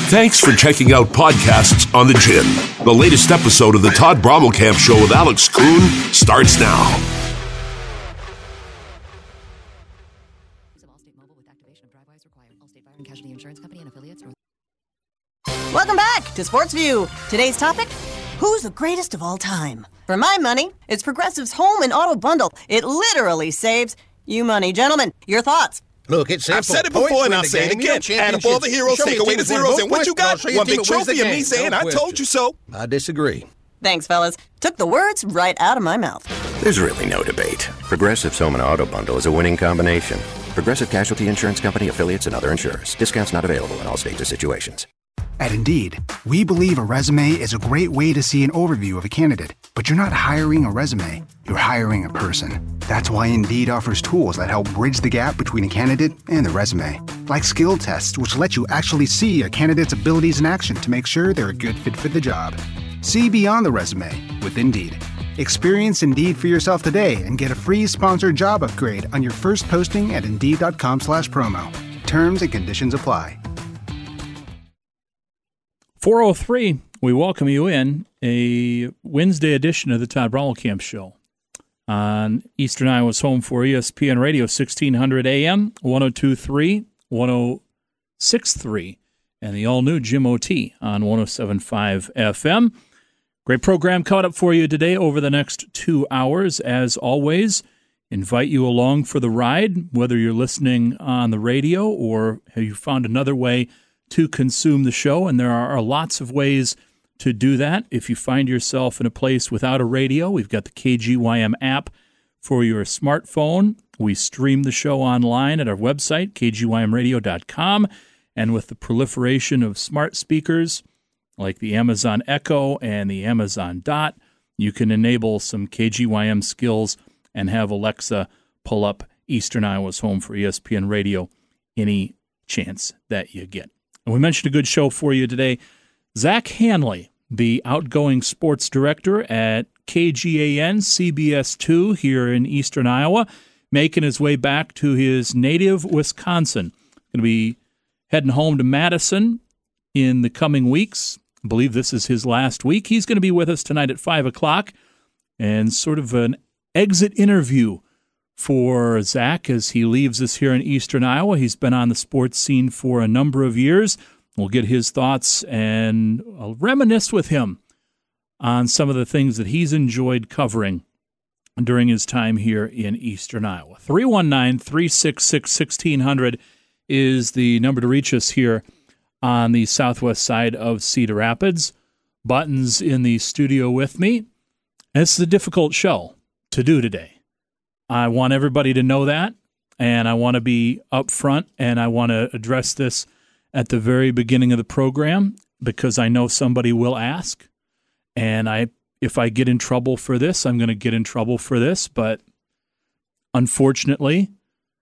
Thanks for checking out podcasts on the Gin. The latest episode of the Todd Brommelkamp Show with Alex Kuhn starts now. Welcome back to Sports View. Today's topic, who's the greatest of all time? For my money, it's Progressive's Home and Auto Bundle. It literally saves you money. Gentlemen, your thoughts? Look, it's simple. I've said it before and I'll say it again. Add up all the heroes, take away the zeros, and what you got? One big trophy of me saying, I told you so. I disagree. Thanks, fellas. Took the words right out of my mouth. There's really no debate. Progressive's Home and Auto Bundle is a winning combination. Progressive Casualty Insurance Company, affiliates, and other insurers. Discounts not available in all states or situations. At Indeed, we believe a resume is a great way to see an overview of a candidate, but you're not hiring a resume, you're hiring a person. That's why Indeed offers tools that help bridge the gap between a candidate and the resume, like skill tests, which let you actually see a candidate's abilities in action to make sure they're a good fit for the job. See beyond the resume with Indeed. Experience Indeed for yourself today and get a free sponsored job upgrade on your first posting at Indeed.com/promo. Terms and conditions apply. 4:03, we welcome you in a Wednesday edition of the Todd Brommelkamp Show on Eastern Iowa's home for ESPN Radio, 1600 AM, 102.3, 106.3, and the all-new Jim O.T. on 107.5 FM. Great program coming up for you today over the next 2 hours. As always, invite you along for the ride, whether you're listening on the radio or have you found another way to consume the show, and there are lots of ways to do that. If you find yourself in a place without a radio, we've got the KGYM app for your smartphone. We stream the show online at our website, kgymradio.com, and with the proliferation of smart speakers like the Amazon Echo and the Amazon Dot, you can enable some KGYM skills and have Alexa pull up Eastern Iowa's home for ESPN Radio any chance that you get. And we mentioned a good show for you today. Zach Hanley, the outgoing sports director at KGAN CBS2 here in Eastern Iowa, making his way back to his native Wisconsin. Going to be heading home to Madison in the coming weeks. I believe this is his last week. He's going to be with us tonight at 5 o'clock, and sort of an exit interview for Zach as he leaves us here in Eastern Iowa. He's been on the sports scene for a number of years. We'll get his thoughts and I'll reminisce with him on some of the things that he's enjoyed covering during his time here in Eastern Iowa. 319-366-1600 is the number to reach us here on the southwest side of Cedar Rapids. Button's in the studio with me. This is a difficult show to do today. I want everybody to know that, and I want to be upfront, and I want to address this at the very beginning of the program because I know somebody will ask, and if I get in trouble for this, I'm going to get in trouble for this, but unfortunately,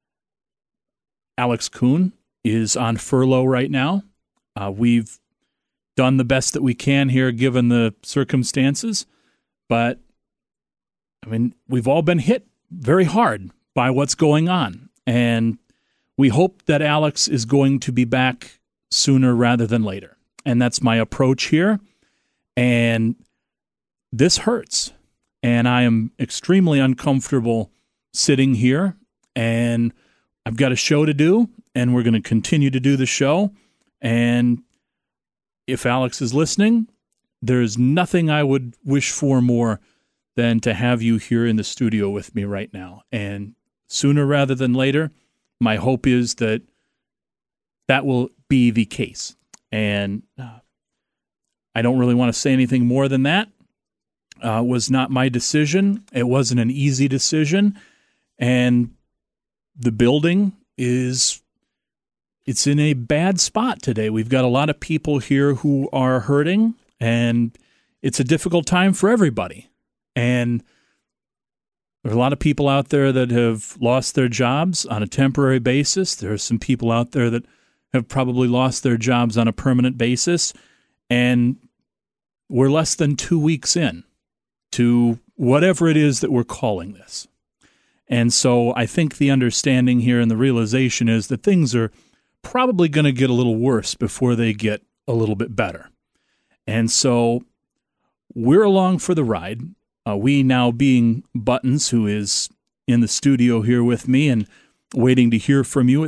Alex Kuhn is on furlough right now. We've done the best that we can here given the circumstances, but, I mean, we've all been hit very hard by what's going on. And we hope that Alex is going to be back sooner rather than later. And that's my approach here. And this hurts. And I am extremely uncomfortable sitting here. And I've got a show to do. And we're going to continue to do the show. And if Alex is listening, there's nothing I would wish for more than to have you here in the studio with me right now. And sooner rather than later, my hope is that that will be the case. And I don't really want to say anything more than that. It was not my decision. It wasn't an easy decision. And the building it's in a bad spot today. We've got a lot of people here who are hurting, and it's a difficult time for everybody. And there are a lot of people out there that have lost their jobs on a temporary basis. There are some people out there that have probably lost their jobs on a permanent basis. And we're less than 2 weeks in to whatever it is that we're calling this. And so I think the understanding here and the realization is that things are probably going to get a little worse before they get a little bit better. And so we're along for the ride. We now being Buttons, who is in the studio here with me and waiting to hear from you at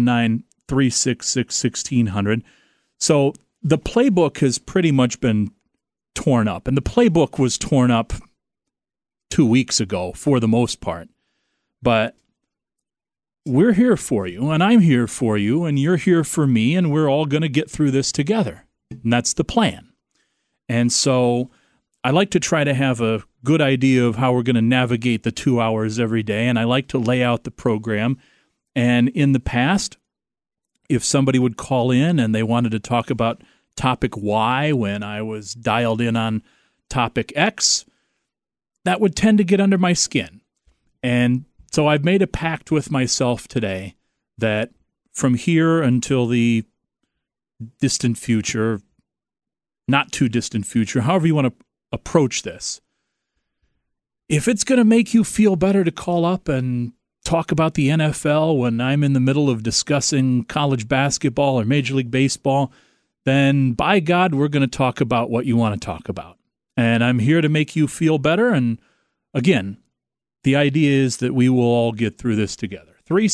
319-366-1600. So the playbook has pretty much been torn up, and the playbook was torn up 2 weeks ago for the most part. But we're here for you, and I'm here for you, and you're here for me, and we're all going to get through this together. And that's the plan. And so I like to try to have a good idea of how we're going to navigate the 2 hours every day, and I like to lay out the program. And in the past, if somebody would call in and they wanted to talk about topic Y when I was dialed in on topic X, that would tend to get under my skin. And so I've made a pact with myself today that from here until the distant future, not too distant future, however you want to approach this, if it's going to make you feel better to call up and talk about the NFL when I'm in the middle of discussing college basketball or Major League Baseball, then by God, we're going to talk about what you want to talk about. And I'm here to make you feel better. And again, the idea is that we will all get through this together.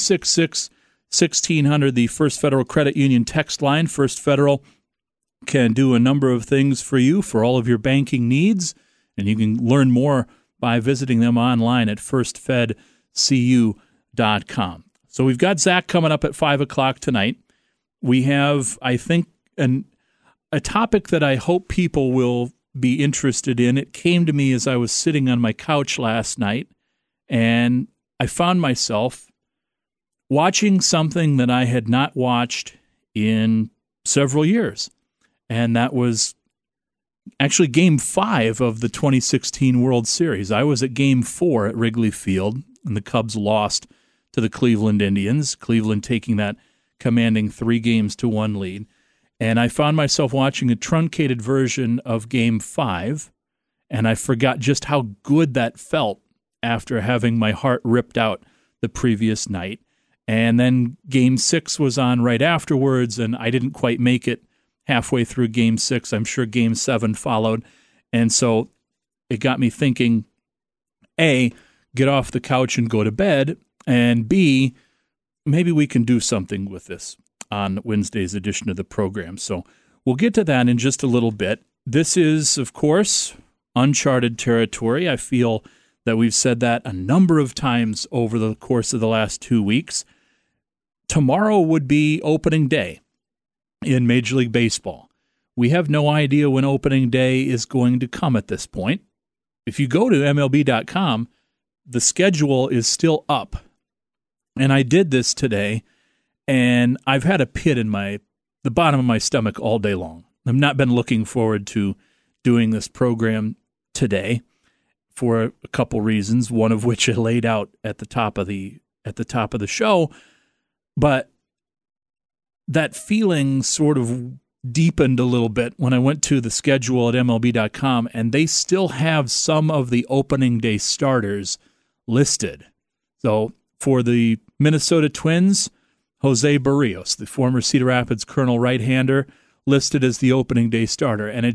366-1600, the First Federal Credit Union text line. First Federal can do a number of things for you for all of your banking needs, and you can learn more by visiting them online at firstfedcu.com. So we've got Zach coming up at 5 o'clock tonight. We have, I think, a topic that I hope people will be interested in. It came to me as I was sitting on my couch last night, and I found myself watching something that I had not watched in several years. And that was actually Game 5 of the 2016 World Series. I was at Game 4 at Wrigley Field, and the Cubs lost to the Cleveland Indians, Cleveland taking that commanding 3-1 lead. And I found myself watching a truncated version of Game 5, and I forgot just how good that felt after having my heart ripped out the previous night. And then Game 6 was on right afterwards, and I didn't quite make it halfway through Game 6. I'm sure Game 7 followed. And so it got me thinking, A, get off the couch and go to bed, and B, maybe we can do something with this on Wednesday's edition of the program. So we'll get to that in just a little bit. This is, of course, uncharted territory. I feel that we've said that a number of times over the course of the last 2 weeks. Tomorrow would be opening day in Major League Baseball. We have no idea when opening day is going to come at this point. If you go to MLB.com, the schedule is still up. And I did this today, and I've had a pit in the bottom of my stomach all day long. I've not been looking forward to doing this program today for a couple reasons, one of which I laid out at the top of the show. But that feeling sort of deepened a little bit when I went to the schedule at MLB.com, and they still have some of the opening day starters listed. So for the Minnesota Twins, Jose Barrios, the former Cedar Rapids Colonel right-hander, listed as the opening day starter. And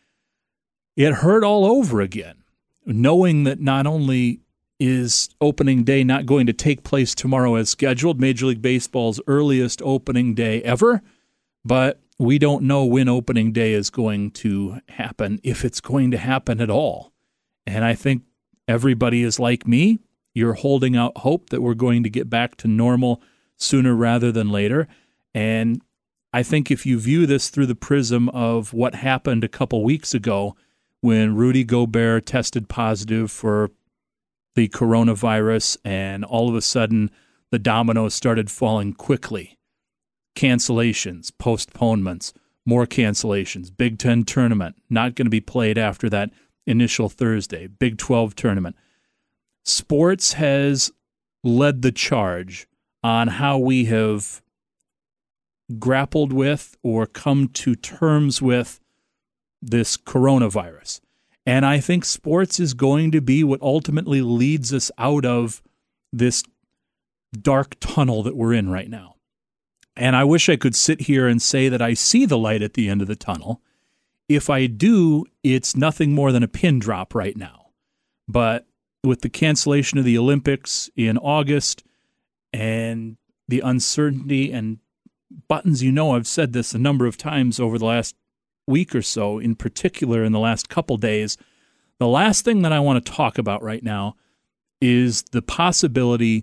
it hurt all over again, knowing that not only is opening day not going to take place tomorrow as scheduled, Major League Baseball's earliest opening day ever, but we don't know when opening day is going to happen, if it's going to happen at all. And I think everybody is like me. You're holding out hope that we're going to get back to normal sooner rather than later. And I think if you view this through the prism of what happened a couple weeks ago when Rudy Gobert tested positive for the coronavirus, and all of a sudden the dominoes started falling quickly. Cancellations, postponements, more cancellations, Big Ten tournament, not going to be played after that initial Thursday, Big 12 tournament. Sports has led the charge on how we have grappled with or come to terms with this coronavirus. And I think sports is going to be what ultimately leads us out of this dark tunnel that we're in right now. And I wish I could sit here and say that I see the light at the end of the tunnel. If I do, it's nothing more than a pin drop right now. But with the cancellation of the Olympics in August and the uncertainty and Buttons, I've said this a number of times over the last week or so, in particular in the last couple days, the last thing that I want to talk about right now is the possibility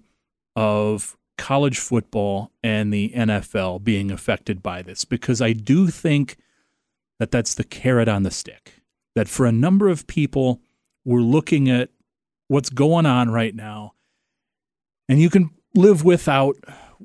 of college football and the NFL being affected by this, because I do think that that's the carrot on the stick, that for a number of people, we're looking at what's going on right now, and you can live without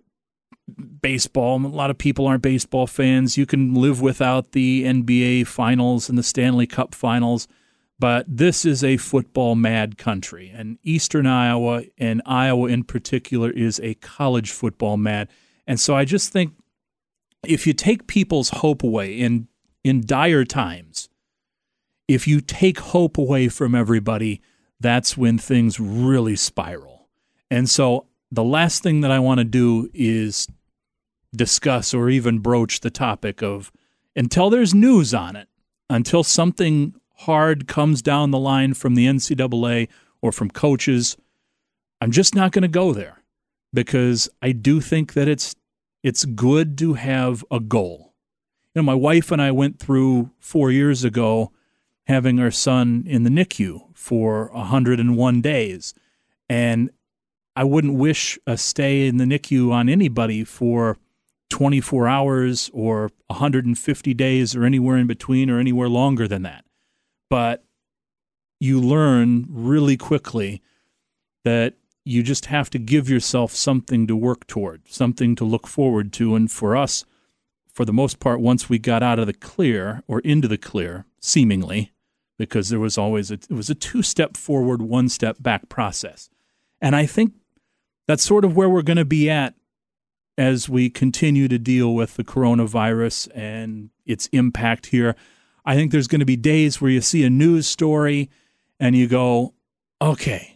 baseball. A lot of people aren't baseball fans. You can live without the NBA finals and the Stanley Cup finals, but this is a football mad country, and Eastern Iowa and Iowa in particular is a college football mad. And so I just think if you take people's hope away in dire times, if you take hope away from everybody, that's when things really spiral. And so the last thing that I want to do is discuss or even broach the topic of, until there's news on it, until something hard comes down the line from the NCAA or from coaches, I'm just not going to go there, because I do think that it's good to have a goal. My wife and I went through 4 years ago having our son in the NICU for 101 days, and I wouldn't wish a stay in the NICU on anybody for 24 hours or 150 days or anywhere in between or anywhere longer than that. But you learn really quickly that you just have to give yourself something to work toward, something to look forward to. And for us, for the most part, once we got out of the clear or into the clear, seemingly, because there was always it was a 2-step forward, 1-step back process. And I think that's sort of where we're going to be at as we continue to deal with the coronavirus and its impact here. I think there's going to be days where you see a news story and you go, okay,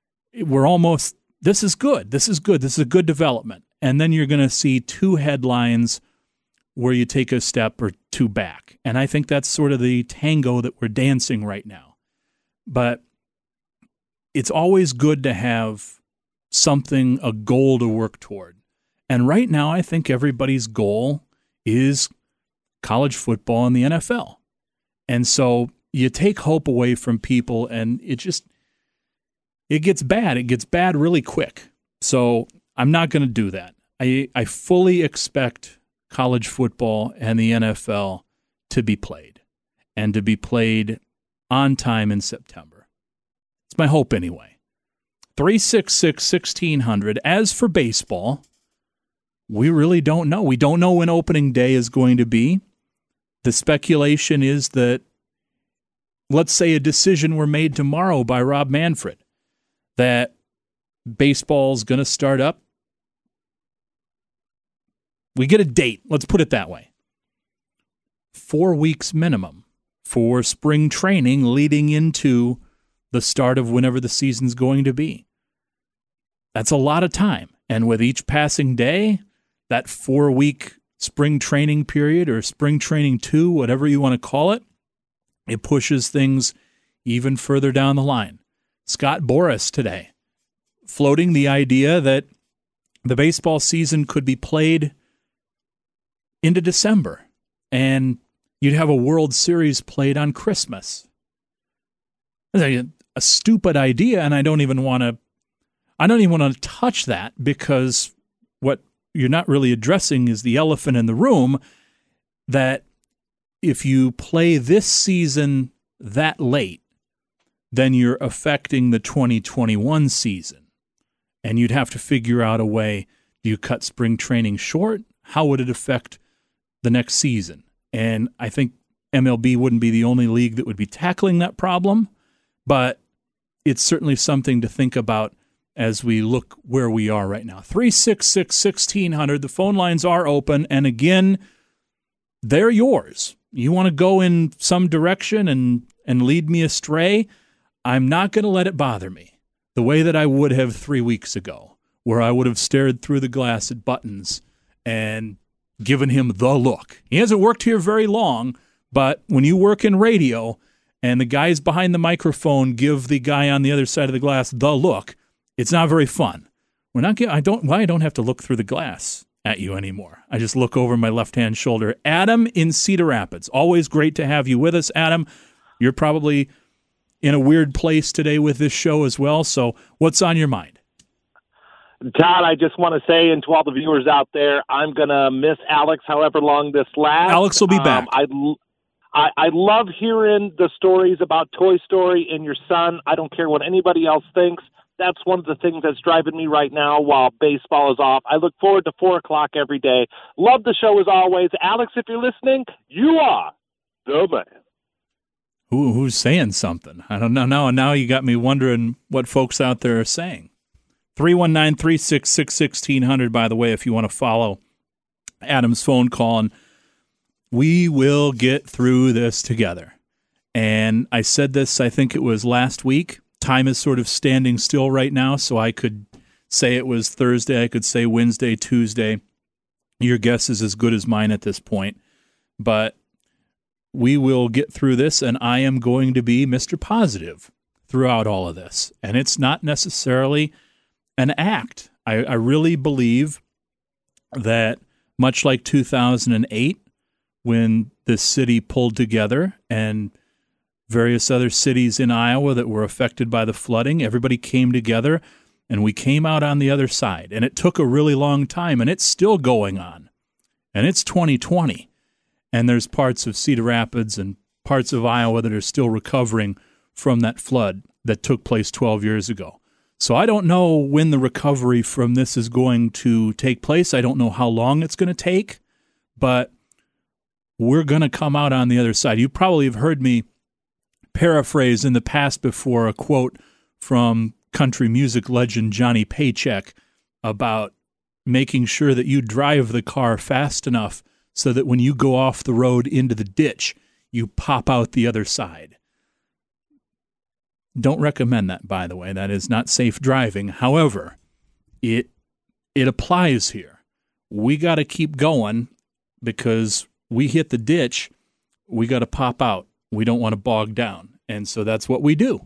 this is good. This is a good development. And then you're going to see 2 headlines where you take a step or 2 back. And I think that's sort of the tango that we're dancing right now. But it's always good to have something, a goal to work toward. And right now, I think everybody's goal is college football and the NFL. And so you take hope away from people, and it gets bad. It gets bad really quick. So I'm not going to do that. I fully expect college football and the NFL to be played, and to be played on time in September. It's my hope anyway. 366-1600. As for baseball, we really don't know. We don't know when opening day is going to be. The speculation is that, let's say a decision were made tomorrow by Rob Manfred that baseball's going to start up. We get a date. Let's put it that way. 4 weeks minimum for spring training leading into the start of whenever the season's going to be. That's a lot of time. And with each passing day, that 4-week spring training period, or spring training 2, whatever you want to call it, it pushes things even further down the line. Scott Boras today floating the idea that the baseball season could be played into December, and you'd have a World Series played on Christmas. A stupid idea, and I don't even want to touch that, because what you're not really addressing is the elephant in the room, that if you play this season that late, then you're affecting the 2021 season. And you'd have to figure out a way, do you cut spring training short? How would it affect the next season? And I think MLB wouldn't be the only league that would be tackling that problem, but it's certainly something to think about as we look where we are right now. 366-1600, the phone lines are open, and again, they're yours. You want to go in some direction and lead me astray, I'm not going to let it bother me the way that I would have 3 weeks ago, where I would have stared through the glass at Buttons and given him the look. He hasn't worked here very long, but when you work in radio and the guys behind the microphone give the guy on the other side of the glass the look, it's not very fun. I don't have to look through the glass at you anymore. I just look over my left-hand shoulder. Adam in Cedar Rapids. Always great to have you with us, Adam. You're probably in a weird place today with this show as well, so what's on your mind? Todd, I just want to say, and to all the viewers out there, I'm going to miss Alex however long this lasts. Alex will be back. I love hearing the stories about Toy Story and your son. I don't care what anybody else thinks. That's one of the things that's driving me right now while baseball is off. I look forward to 4 o'clock every day. Love the show as always. Alex, if you're listening, you are the man. Who's saying something? I don't know. Now you got me wondering what folks out there are saying. 319-366-1600, by the way, if you want to follow Adam's phone call. And we will get through this together. And I said this, I think it was last week. Time is sort of standing still right now, so I could say it was Thursday. I could say Wednesday, Tuesday. Your guess is as good as mine at this point. But we will get through this, and I am going to be Mr. Positive throughout all of this. And it's not necessarily an act. I really believe that much like 2008, when the city pulled together and various other cities in Iowa that were affected by the flooding, everybody came together and we came out on the other side. And it took a really long time, and it's still going on. And it's 2020. And there's parts of Cedar Rapids and parts of Iowa that are still recovering from that flood that took place 12 years ago. So I don't know when the recovery from this is going to take place. I don't know how long it's going to take, but we're going to come out on the other side. You probably have heard me paraphrase in the past before a quote from country music legend Johnny Paycheck about making sure that you drive the car fast enough so that when you go off the road into the ditch, you pop out the other side. Don't recommend that, by the way. That is not safe driving. However, it applies here. We got to keep going because we hit the ditch, we got to pop out. We don't want to bog down. And so that's what we do.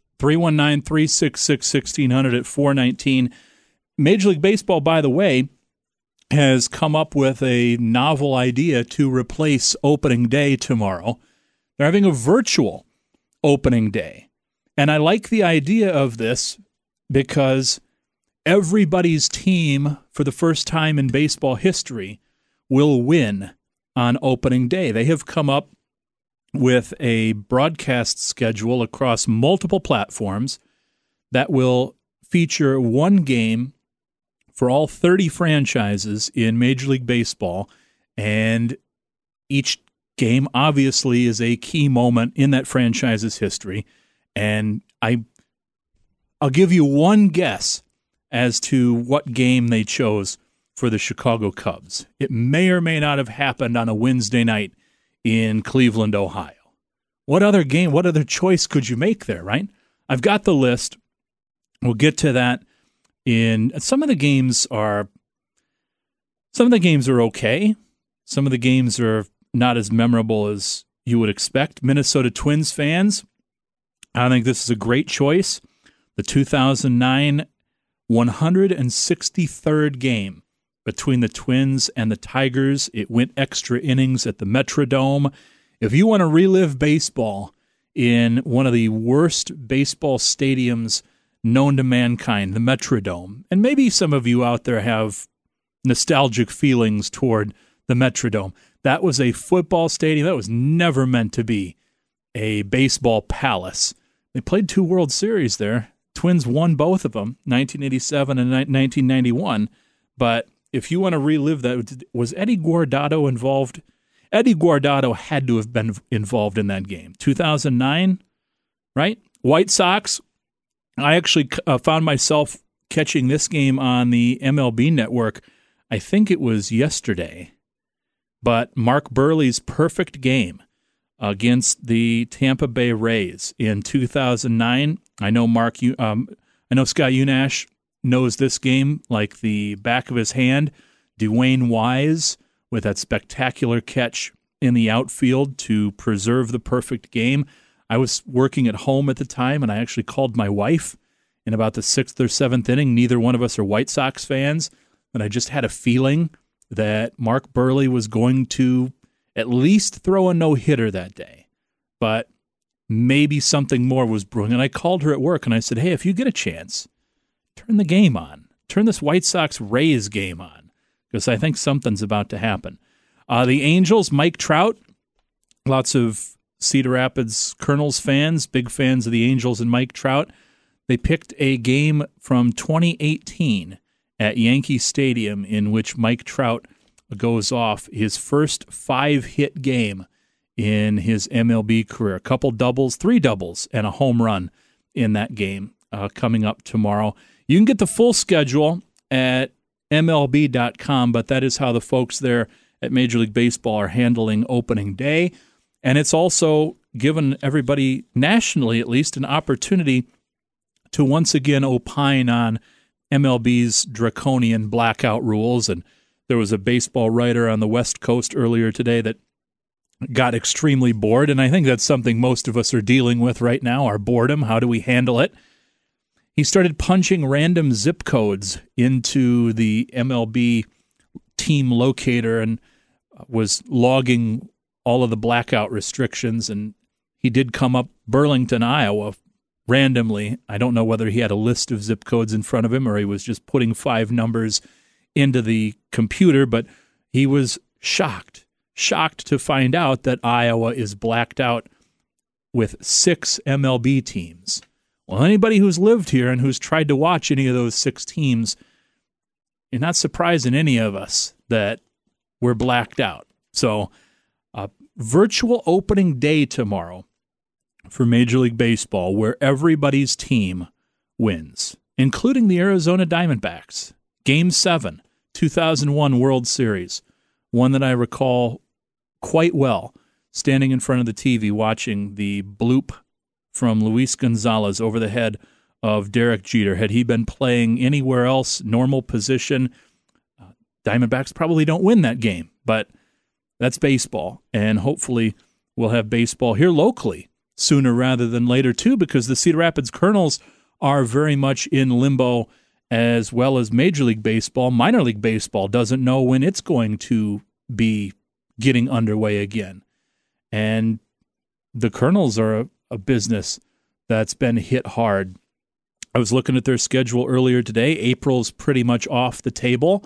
319-366-1600 at 419. Major League Baseball, by the way, has come up with a novel idea to replace opening day tomorrow. They're having a virtual opening day. And I like the idea of this because everybody's team, for the first time in baseball history, will win on opening day. They have come up with a broadcast schedule across multiple platforms that will feature one game for all 30 franchises in Major League Baseball, and each game obviously is a key moment in that franchise's history. And I'll give you one guess as to what game they chose for the Chicago Cubs. It may or may not have happened on a Wednesday night in Cleveland, Ohio. What other choice could you make there, right? I've got the list. We'll get to that. Some of the games are okay. Some of the games are not as memorable as you would expect. Minnesota Twins fans, I think this is a great choice. The 2009 163rd game between the Twins and the Tigers. It went extra innings at the Metrodome. If you want to relive baseball in one of the worst baseball stadiums known to mankind, the Metrodome, and maybe some of you out there have nostalgic feelings toward the Metrodome. That was a football stadium. That was never meant to be a baseball palace. They played 2 World Series there. Twins won both of them, 1987 and 1991. But if you want to relive that, was Eddie Guardado involved? Eddie Guardado had to have been involved in that game. 2009, right? White Sox. I actually found myself catching this game on the MLB network. I think it was yesterday. But Mark Burley's perfect game against the Tampa Bay Rays in 2009. I know Scott Unash knows this game like the back of his hand. Dwayne Wise with that spectacular catch in the outfield to preserve the perfect game. I was working at home at the time, and I actually called my wife in about the 6th or 7th inning. Neither one of us are White Sox fans, and I just had a feeling that Mark Buehrle was going to at least throw a no-hitter that day. But maybe something more was brewing. And I called her at work, and I said, hey, if you get a chance, turn the game on. Turn this White Sox-Rays game on, because I think something's about to happen. The Angels, Mike Trout, lots of Cedar Rapids Colonels fans, big fans of the Angels and Mike Trout. They picked a game from 2018 at Yankee Stadium in which Mike Trout goes off his first 5-hit game in his MLB career. A couple doubles, 3 doubles, and a home run in that game coming up tomorrow. You can get the full schedule at MLB.com, but that is how the folks there at Major League Baseball are handling opening day. And it's also given everybody, nationally at least, an opportunity to once again opine on MLB's draconian blackout rules. And there was a baseball writer on the West Coast earlier today that got extremely bored, and I think that's something most of us are dealing with right now, our boredom. How do we handle it? He started punching random zip codes into the MLB team locator and was logging all of the blackout restrictions, and he did come up Burlington, Iowa, randomly. I don't know whether he had a list of zip codes in front of him or he was just putting 5 numbers into the computer, but he was shocked to find out that Iowa is blacked out with 6 MLB teams. Well, anybody who's lived here and who's tried to watch any of those 6 teams, you're not surprising any of us that we're blacked out. So, virtual opening day tomorrow for Major League Baseball, where everybody's team wins, including the Arizona Diamondbacks. Game 7, 2001 World Series, one that I recall quite well, standing in front of the TV watching the bloop from Luis Gonzalez over the head of Derek Jeter. Had he been playing anywhere else, normal position, Diamondbacks probably don't win that game, but that's baseball, and hopefully we'll have baseball here locally sooner rather than later, too, because the Cedar Rapids Colonels are very much in limbo, as well as Major League Baseball. Minor League Baseball doesn't know when it's going to be getting underway again. And the Colonels are a business that's been hit hard. I was looking at their schedule earlier today. April's pretty much off the table.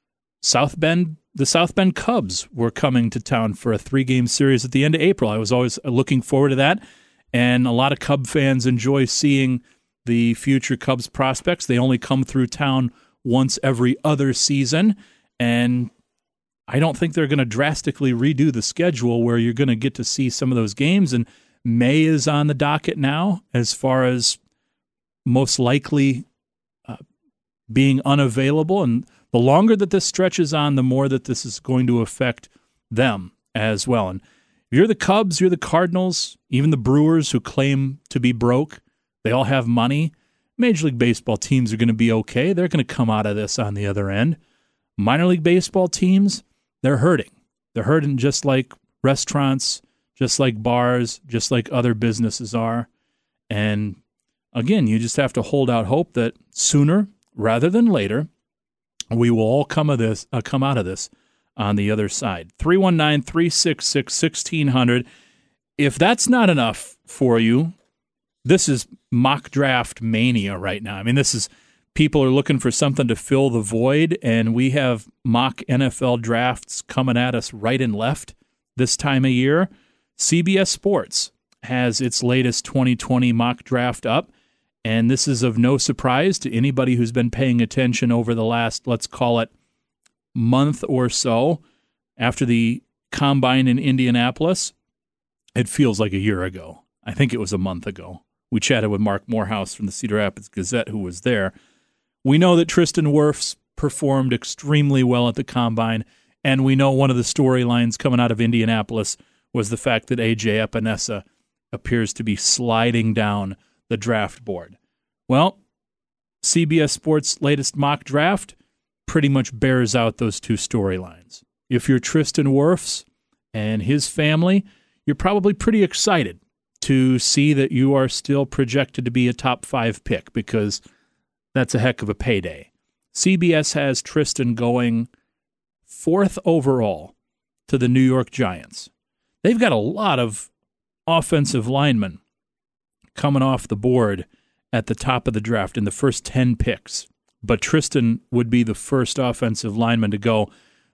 The South Bend Cubs were coming to town for a 3-game series at the end of April. I was always looking forward to that, and a lot of Cub fans enjoy seeing the future Cubs prospects. They only come through town once every other season, and I don't think they're going to drastically redo the schedule where you're going to get to see some of those games. And May is on the docket now as far as most likely being unavailable, and the longer that this stretches on, the more that this is going to affect them as well. And if you're the Cubs, you're the Cardinals, even the Brewers who claim to be broke, they all have money. Major League Baseball teams are going to be okay. They're going to come out of this on the other end. Minor League Baseball teams, they're hurting. They're hurting just like restaurants, just like bars, just like other businesses are. And again, you just have to hold out hope that sooner rather than later, we will all come out of this on the other side. 319-366-1600. If that's not enough for you, this is mock draft mania right now. I mean, people are looking for something to fill the void, and we have mock NFL drafts coming at us right and left this time of year. CBS Sports has its latest 2020 mock draft up, and this is of no surprise to anybody who's been paying attention over the last, let's call it, month or so. After the Combine in Indianapolis, it feels like a year ago. I think it was a month ago. We chatted with Mark Morehouse from the Cedar Rapids Gazette, who was there. We know that Tristan Wirfs performed extremely well at the Combine, and we know one of the storylines coming out of Indianapolis was the fact that A.J. Epinesa appears to be sliding down the draft board. Well, CBS Sports' latest mock draft pretty much bears out those two storylines. if you're Tristan Wirfs and his family, you're probably pretty excited to see that you are still projected to be a top 5 pick, because that's a heck of a payday. CBS has Tristan going 4th overall to the New York Giants. They've got a lot of offensive linemen coming off the board at the top of the draft in the first 10 picks, but Tristan would be the first offensive lineman to go.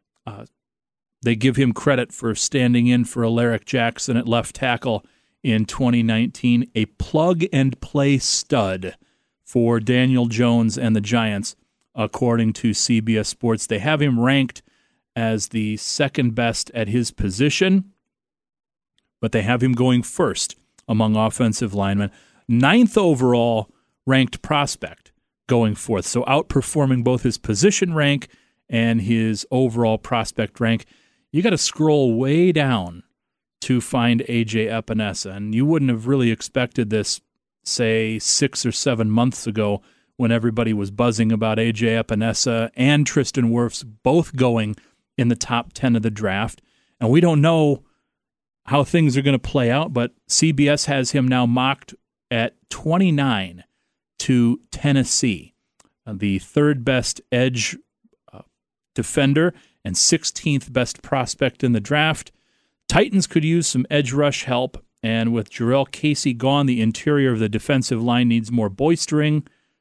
They give him credit for standing in for Alaric Jackson at left tackle in 2019, a plug-and-play stud for Daniel Jones and the Giants, according to CBS Sports. They have him ranked as the second best at his position, but they have him going first among offensive linemen. 9th overall ranked prospect going forth, so outperforming both his position rank and his overall prospect rank. You got to scroll way down to find A.J. Epinesa, and you wouldn't have really expected this, say, 6 or 7 months ago when everybody was buzzing about A.J. Epinesa and Tristan Wirfs both going in the top 10 of the draft. And we don't know how things are going to play out, but CBS has him now mocked at 29 to Tennessee, the 3rd best edge defender and 16th best prospect in the draft. Titans could use some edge rush help, and with Jarrell Casey gone, the interior of the defensive line needs more bolstering.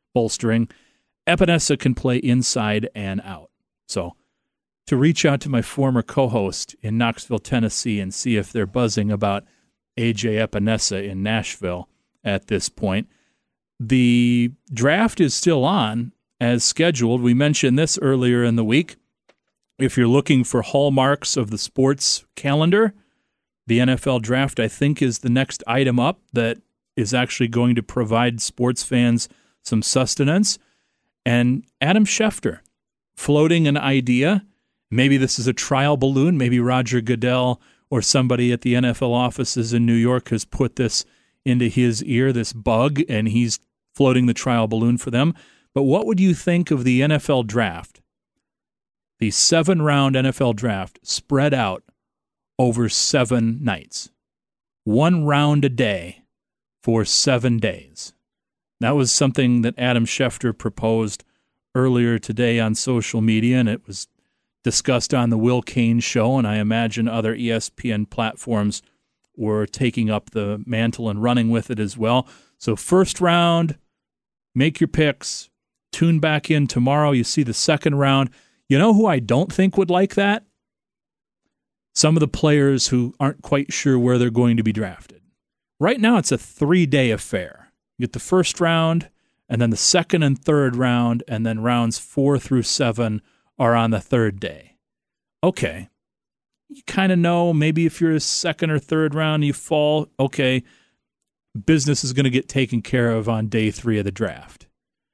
Epinesa can play inside and out. So to reach out to my former co-host in Knoxville, Tennessee, and see if they're buzzing about A.J. Epinesa in Nashville at this point. The draft is still on as scheduled. We mentioned this earlier in the week. If you're looking for hallmarks of the sports calendar, the NFL draft, I think, is the next item up that is actually going to provide sports fans some sustenance. And Adam Schefter floating an idea. Maybe this is a trial balloon. Maybe Roger Goodell or somebody at the NFL offices in New York has put this into his ear, this bug, and he's floating the trial balloon for them. But what would you think of the NFL draft, the 7-round NFL draft, spread out over 7 nights? 1 round a day for 7 days. That was something that Adam Schefter proposed earlier today on social media, and it was discussed on the Will Cain Show, and I imagine other ESPN platforms were taking up the mantle and running with it as well. So first round, make your picks, tune back in tomorrow. You see the second round. You know who I don't think would like that? Some of the players who aren't quite sure where they're going to be drafted. Right now it's a 3-day affair. You get the first round, and then the second and third round, and then rounds 4 through 7 are on the 3rd day. Okay. You kind of know, maybe if you're a second or third round, you fall, okay, business is going to get taken care of on day 3 of the draft.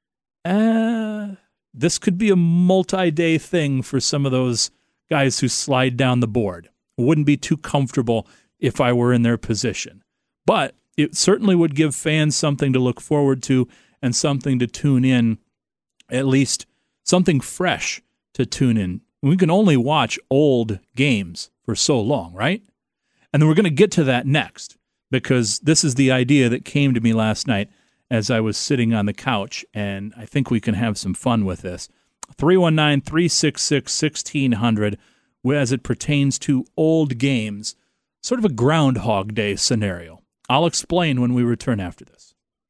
This could be a multi-day thing for some of those guys who slide down the board. Wouldn't be too comfortable if I were in their position. But it certainly would give fans something to look forward to and something to tune in, at least something fresh to tune in. We can only watch old games for so long, right? And then we're going to get to that next, because this is the idea that came to me last night as I was sitting on the couch, and I think we can have some fun with this. 319-366-1600, as it pertains to old games, sort of a Groundhog Day scenario. I'll explain when we return after this.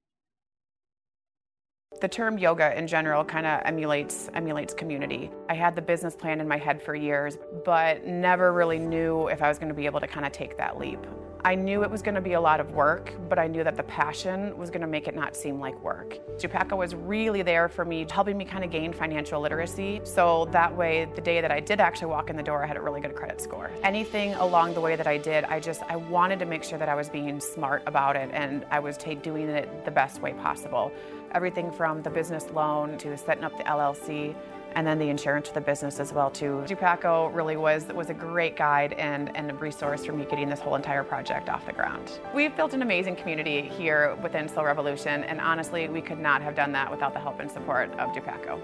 The term yoga in general kind of emulates community. I had the business plan in my head for years, but never really knew if I was going to be able to kind of take that leap. I knew it was going to be a lot of work, but I knew that the passion was going to make it not seem like work. Dupaco was really there for me, helping me kind of gain financial literacy. So that way, the day that I did actually walk in the door, I had a really good credit score. Anything along the way that I did, I wanted to make sure that I was being smart about it and I was doing it the best way possible. Everything from the business loan to setting up the LLC, and then the insurance for the business as well too. Dupaco really was a great guide and a resource for me getting this whole entire project off the ground. We've built an amazing community here within Slow Revolution, and honestly, we could not have done that without the help and support of Dupaco.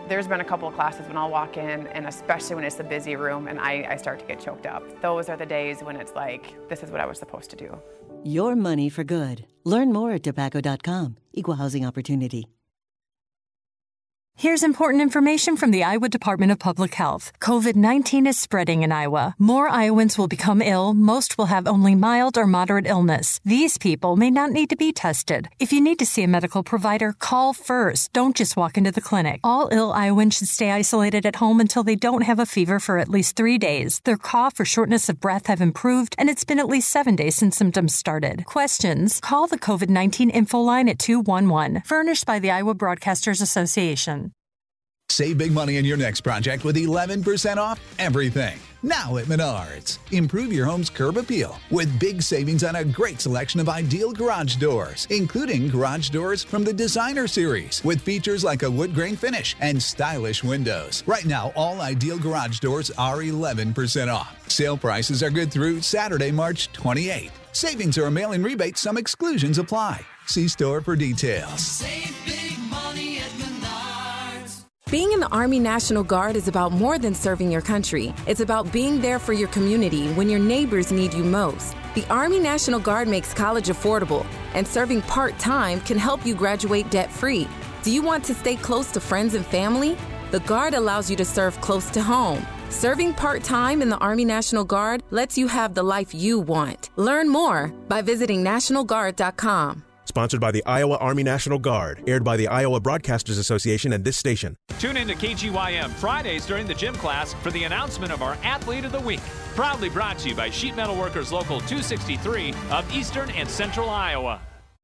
There's been a couple of classes when I'll walk in, and especially when it's the busy room, and I start to get choked up. Those are the days when it's like, this is what I was supposed to do. Your money for good. Learn more at tobacco.com. Equal housing opportunity. Here's important information from the Iowa Department of Public Health. COVID-19 is spreading in Iowa. More Iowans will become ill. Most will have only mild or moderate illness. These people may not need to be tested. If you need to see a medical provider, call first. Don't just walk into the clinic. All ill Iowans should stay isolated at home until they don't have a fever for at least 3 days. Their cough or shortness of breath have improved, and it's been at least 7 days since symptoms started. Questions? Call the COVID-19 info line at 211, furnished by the Iowa Broadcasters Association. Save big money in your next project with 11% off everything. Now at Menards. Improve your home's curb appeal with big savings on a great selection of ideal garage doors, including garage doors from the Designer Series with features like a wood grain finish and stylish windows. Right now, all ideal garage doors are 11% off. Sale prices are good through Saturday, March 28th. Savings or a mail-in rebate, some exclusions apply. See store for details. Save big money at Menards. Being in the Army National Guard is about more than serving your country. It's about being there for your community when your neighbors need you most. The Army National Guard makes college affordable, and serving part-time can help you graduate debt-free. Do you want to stay close to friends and family? The Guard allows you to serve close to home. Serving part-time in the Army National Guard lets you have the life you want. Learn more by visiting NationalGuard.com. Sponsored by the Iowa Army National Guard. Aired by the Iowa Broadcasters Association and this station. Tune in to KGYM Fridays during the gym class for the announcement of our Athlete of the Week. Proudly brought to you by Sheet Metal Workers Local 263 of Eastern and Central Iowa.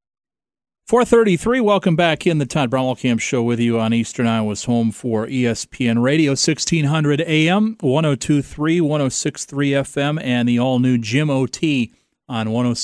4:33, welcome back in the Todd Brommelkamp Show with you on Eastern Iowa's home for ESPN Radio, 1600 AM, 102.3, 106.3 FM, and the all-new Jim OT on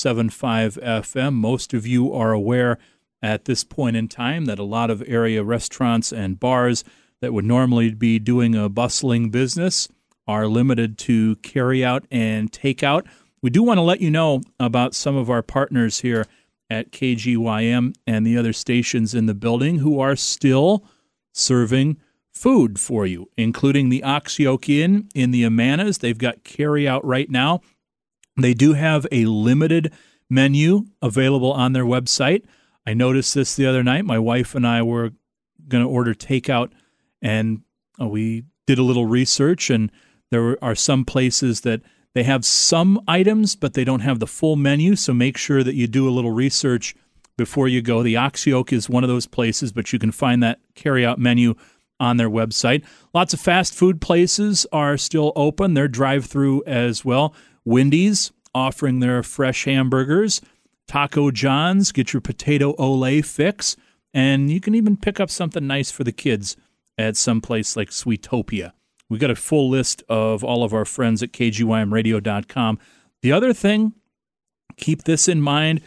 107.5 FM. Most of you are aware at this point in time that a lot of area restaurants and bars that would normally be doing a bustling business are limited to carry-out and take-out. We do want to let you know about some of our partners here at KGYM and the other stations in the building who are still serving food for you, including the Ox Yoke Inn in the Amanas. They've got carry-out right now. They do have a limited menu available on their website. I noticed this the other night. My wife and I were going to order takeout, and we did a little research, and there are some places that they have some items, but they don't have the full menu, so make sure that you do a little research before you go. The Ox Yoke is one of those places, but you can find that carry-out menu on their website. Lots of fast food places are still open. They're drive-through as well. Wendy's offering their fresh hamburgers. Taco John's, get your potato ole fix. And you can even pick up something nice for the kids at some place like Sweetopia. We've got a full list of all of our friends at KGYMradio.com. The other thing, keep this in mind.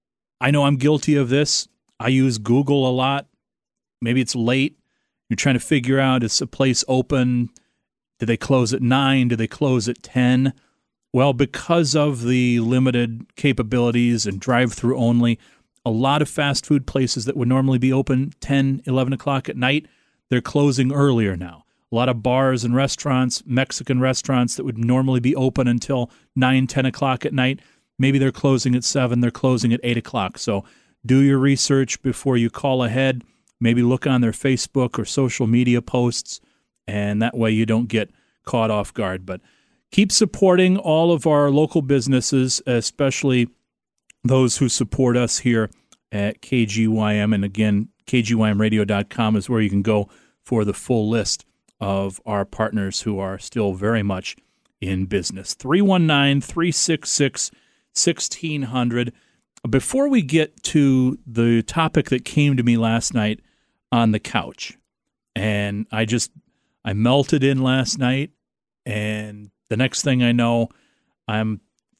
I know I'm guilty of this. I use Google a lot. Maybe it's late. You're trying to figure out, is a place open? Do they close at 9? Do they close at 10? Well, because of the limited capabilities and drive-through only, a lot of fast food places that would normally be open 10, 11 o'clock at night, they're closing earlier now. A lot of bars and restaurants, Mexican restaurants that would normally be open until 9, 10 o'clock at night, maybe they're closing at 7, they're closing at 8 o'clock. So do your research before you call ahead. Maybe look on their Facebook or social media posts, and that way you don't get caught off guard. But keep supporting all of our local businesses, especially those who support us here at KGYM. And again, KGYMradio.com is where you can go for the full list of our partners who are still very much in business. 319-366-1600. Before we get to the topic that came to me last night on the couch, and I melted in last night, and the next thing I know, I'm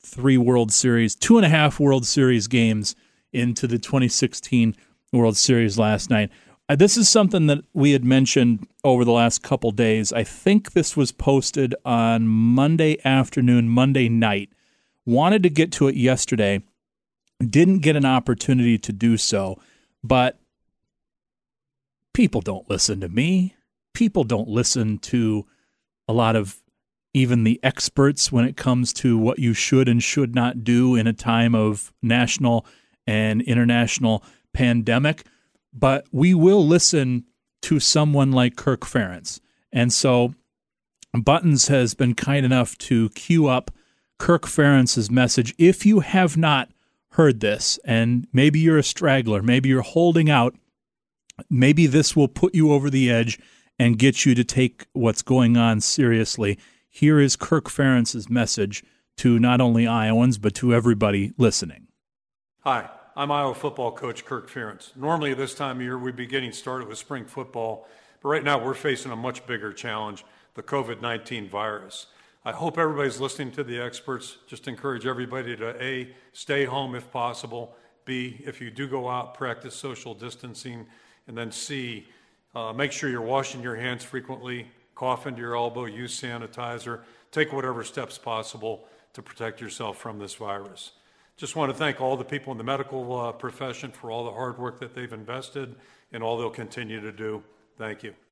2.5 World Series games into the 2016 World Series last night. This is something that we had mentioned over the last couple days. I think this was posted on Monday afternoon, Monday night. Wanted to get to it yesterday. Didn't get an opportunity to do so, but people don't listen to me. people don't listen to a lot of even the experts when it comes to what you should and should not do in a time of national and international pandemic. But we will listen to someone like Kirk Ferentz. And so Buttons has been kind enough to queue up Kirk Ferentz's message. If you have not heard this, and maybe you're a straggler, maybe you're holding out, maybe this will put you over the edge and get you to take what's going on seriously. Here is Kirk Ferentz's message to not only Iowans, but to everybody listening. Hi, I'm Iowa football coach Kirk Ferentz. Normally this time of year we'd be getting started with spring football, but right now we're facing a much bigger challenge, the COVID-19 virus. I hope everybody's listening to the experts. Just encourage everybody to A, stay home if possible, B, if you do go out, practice social distancing, and then C, make sure you're washing your hands frequently, cough into your elbow, use sanitizer, take whatever steps possible to protect yourself from this virus. Just want to thank all the people in the medical profession for all the hard work that they've invested and all they'll continue to do. Thank you.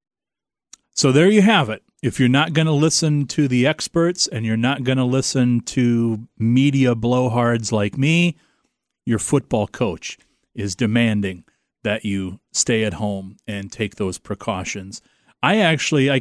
So there you have it. If you're not going to listen to the experts and you're not going to listen to media blowhards like me, your football coach is demanding that you stay at home and take those precautions. I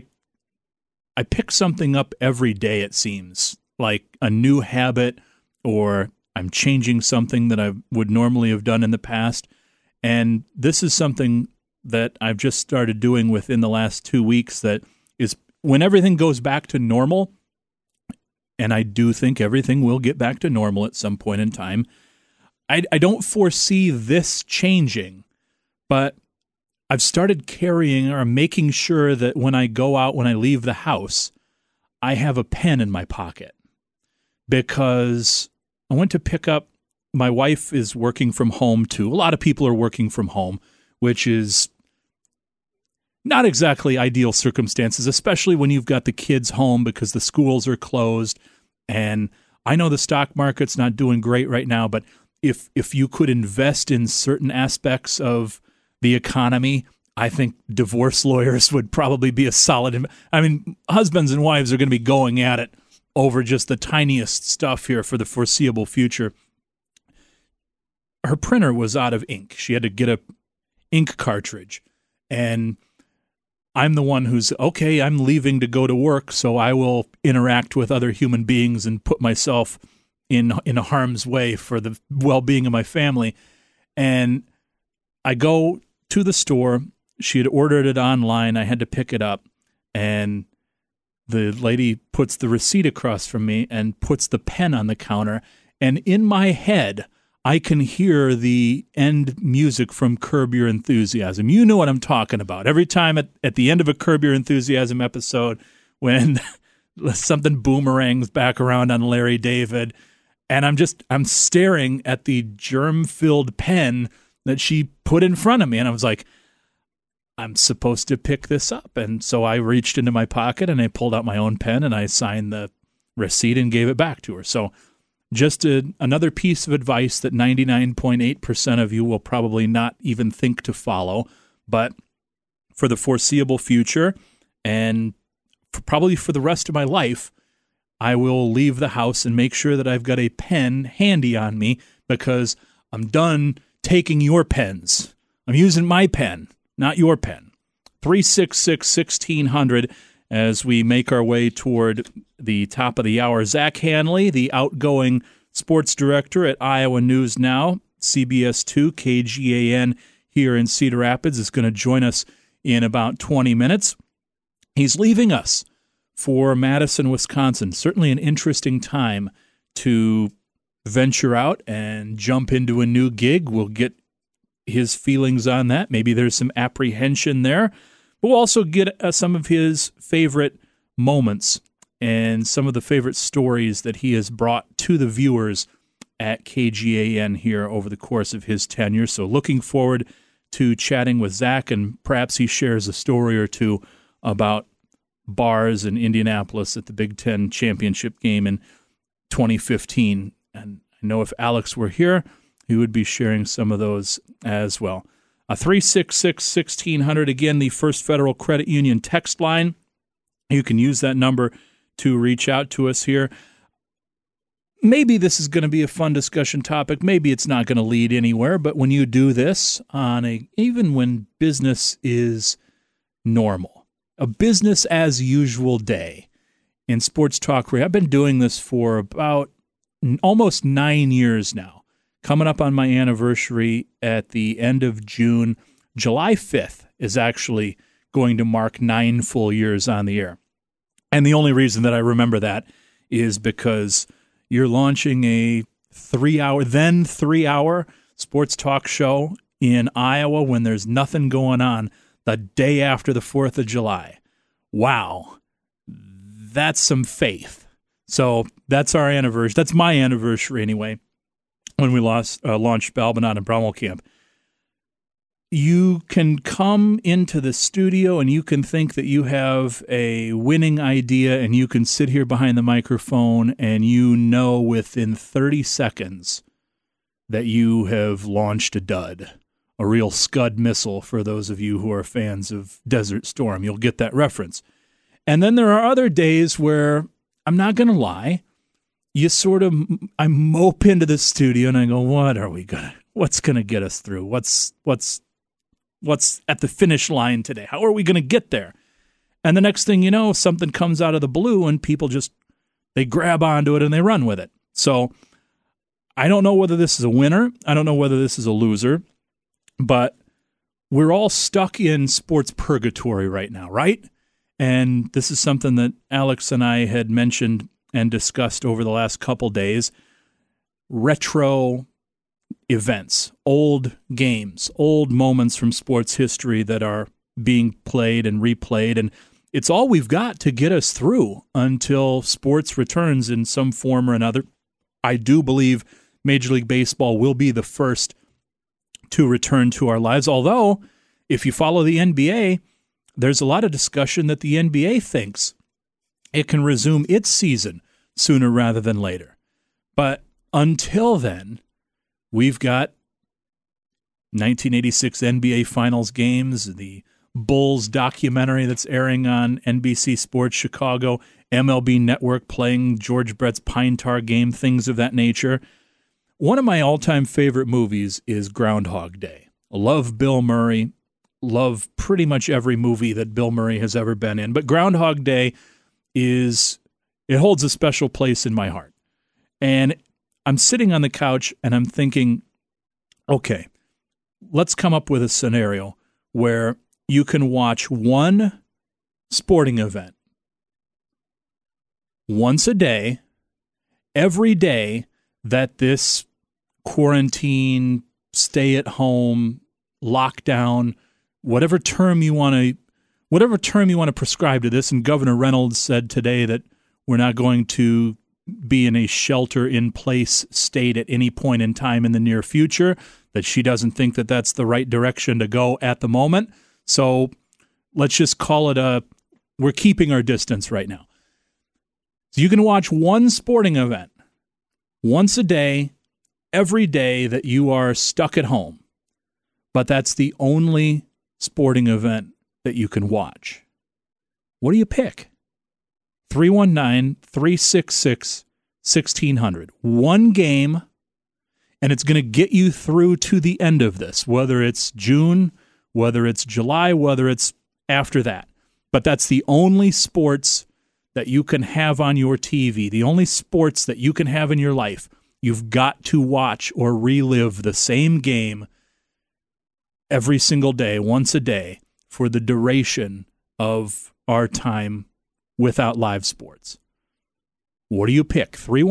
pick something up every day, it seems, like a new habit, or I'm changing something that I would normally have done in the past. And this is something that I've just started doing within the last 2 weeks that is when everything goes back to normal, and I do think everything will get back to normal at some point in time. I don't foresee this changing, but I've started carrying or making sure that when I go out, when I leave the house, I have a pen in my pocket, because I went to pick up, my wife is working from home too. A lot of people are working from home, which is not exactly ideal circumstances, especially when you've got the kids home because the schools are closed. And I know the stock market's not doing great right now, but if you could invest in certain aspects of the economy, I think divorce lawyers would probably be a solid. I mean, husbands and wives are going to be going at it over just the tiniest stuff here for the foreseeable future. Her printer was out of ink. She had to get a ink cartridge. And I'm the one who's, okay, I'm leaving to go to work, so I will interact with other human beings and put myself in harm's way for the well-being of my family. And I go to the store. She had ordered it online. I had to pick it up. And the lady puts the receipt across from me and puts the pen on the counter. And in my head, I can hear the end music from Curb Your Enthusiasm. You know what I'm talking about. Every time at the end of a Curb Your Enthusiasm episode, when something boomerangs back around on Larry David, and I'm staring at the germ-filled pen that she put in front of me, and I was like, I'm supposed to pick this up. And so I reached into my pocket and I pulled out my own pen and I signed the receipt and gave it back to her. So just another piece of advice that 99.8% of you will probably not even think to follow, but for the foreseeable future and probably for the rest of my life, I will leave the house and make sure that I've got a pen handy on me, because I'm done taking your pens. I'm using my pen, not your pen. 366-1600 as we make our way toward the top of the hour. Zach Hanley, the outgoing sports director at Iowa News Now, CBS 2, KGAN here in Cedar Rapids, is going to join us in about 20 minutes. He's leaving us for Madison, Wisconsin. Certainly an interesting time to venture out and jump into a new gig. We'll get his feelings on that. Maybe there's some apprehension there. We'll also get some of his favorite moments and some of the favorite stories that he has brought to the viewers at KGAN here over the course of his tenure. So looking forward to chatting with Zach, and perhaps he shares a story or two about bars in Indianapolis at the Big Ten championship game in 2015. And I know if Alex were here, he would be sharing some of those as well. 366-1600, again, the First Federal Credit Union text line. You can use that number to reach out to us here. Maybe this is going to be a fun discussion topic. Maybe it's not going to lead anywhere, but when you do this even when business is normal, a business as usual day in Sports Talk Radio, I've been doing this for about almost 9 years now. Coming up on my anniversary at the end of June. July 5th is actually going to mark 9 full years on the air. And the only reason that I remember that is because you're launching a 3-hour sports talk show in Iowa when there's nothing going on the day after the 4th of July. Wow. That's some faith. So that's our anniversary. That's my anniversary anyway, when we launched Balbinot and Brommelkamp. You can come into the studio and you can think that you have a winning idea and you can sit here behind the microphone and you know within 30 seconds that you have launched a dud, a real Scud missile for those of you who are fans of Desert Storm. You'll get that reference. And then there are other days where, I'm not going to lie, I mope into the studio and I go, what's going to get us through? What's at the finish line today? How are we going to get there? And the next thing you know, something comes out of the blue and people they grab onto it and they run with it. So I don't know whether this is a winner. I don't know whether this is a loser, but we're all stuck in sports purgatory right now, right? And this is something that Alex and I had mentioned and discussed over the last couple days. Retro events, old games, old moments from sports history that are being played and replayed. And it's all we've got to get us through until sports returns in some form or another. I do believe Major League Baseball will be the first to return to our lives. Although, if you follow the NBA, there's a lot of discussion that the NBA thinks it can resume its season sooner rather than later. But until then, we've got 1986 NBA Finals games, the Bulls documentary that's airing on NBC Sports Chicago, MLB Network playing George Brett's Pine Tar game, things of that nature. One of my all-time favorite movies is Groundhog Day. I love Bill Murray, love pretty much every movie that Bill Murray has ever been in, but Groundhog Day it holds a special place in my heart. And I'm sitting on the couch and I'm thinking, okay, let's come up with a scenario where you can watch one sporting event once a day, every day that this quarantine, stay at home, lockdown, whatever term you want to prescribe to this. And Governor Reynolds said today that we're not going to be in a shelter-in-place state at any point in time in the near future, that she doesn't think that that's the right direction to go at the moment. So let's just call it we're keeping our distance right now. So you can watch one sporting event once a day, every day that you are stuck at home, but that's the only sporting event that you can watch. What do you pick? 319-366-1600. One game, and it's going to get you through to the end of this, whether it's June, whether it's July, whether it's after that. But that's the only sports that you can have on your TV, the only sports that you can have in your life. You've got to watch or relive the same game every single day, once a day, for the duration of our time without live sports. What do you pick?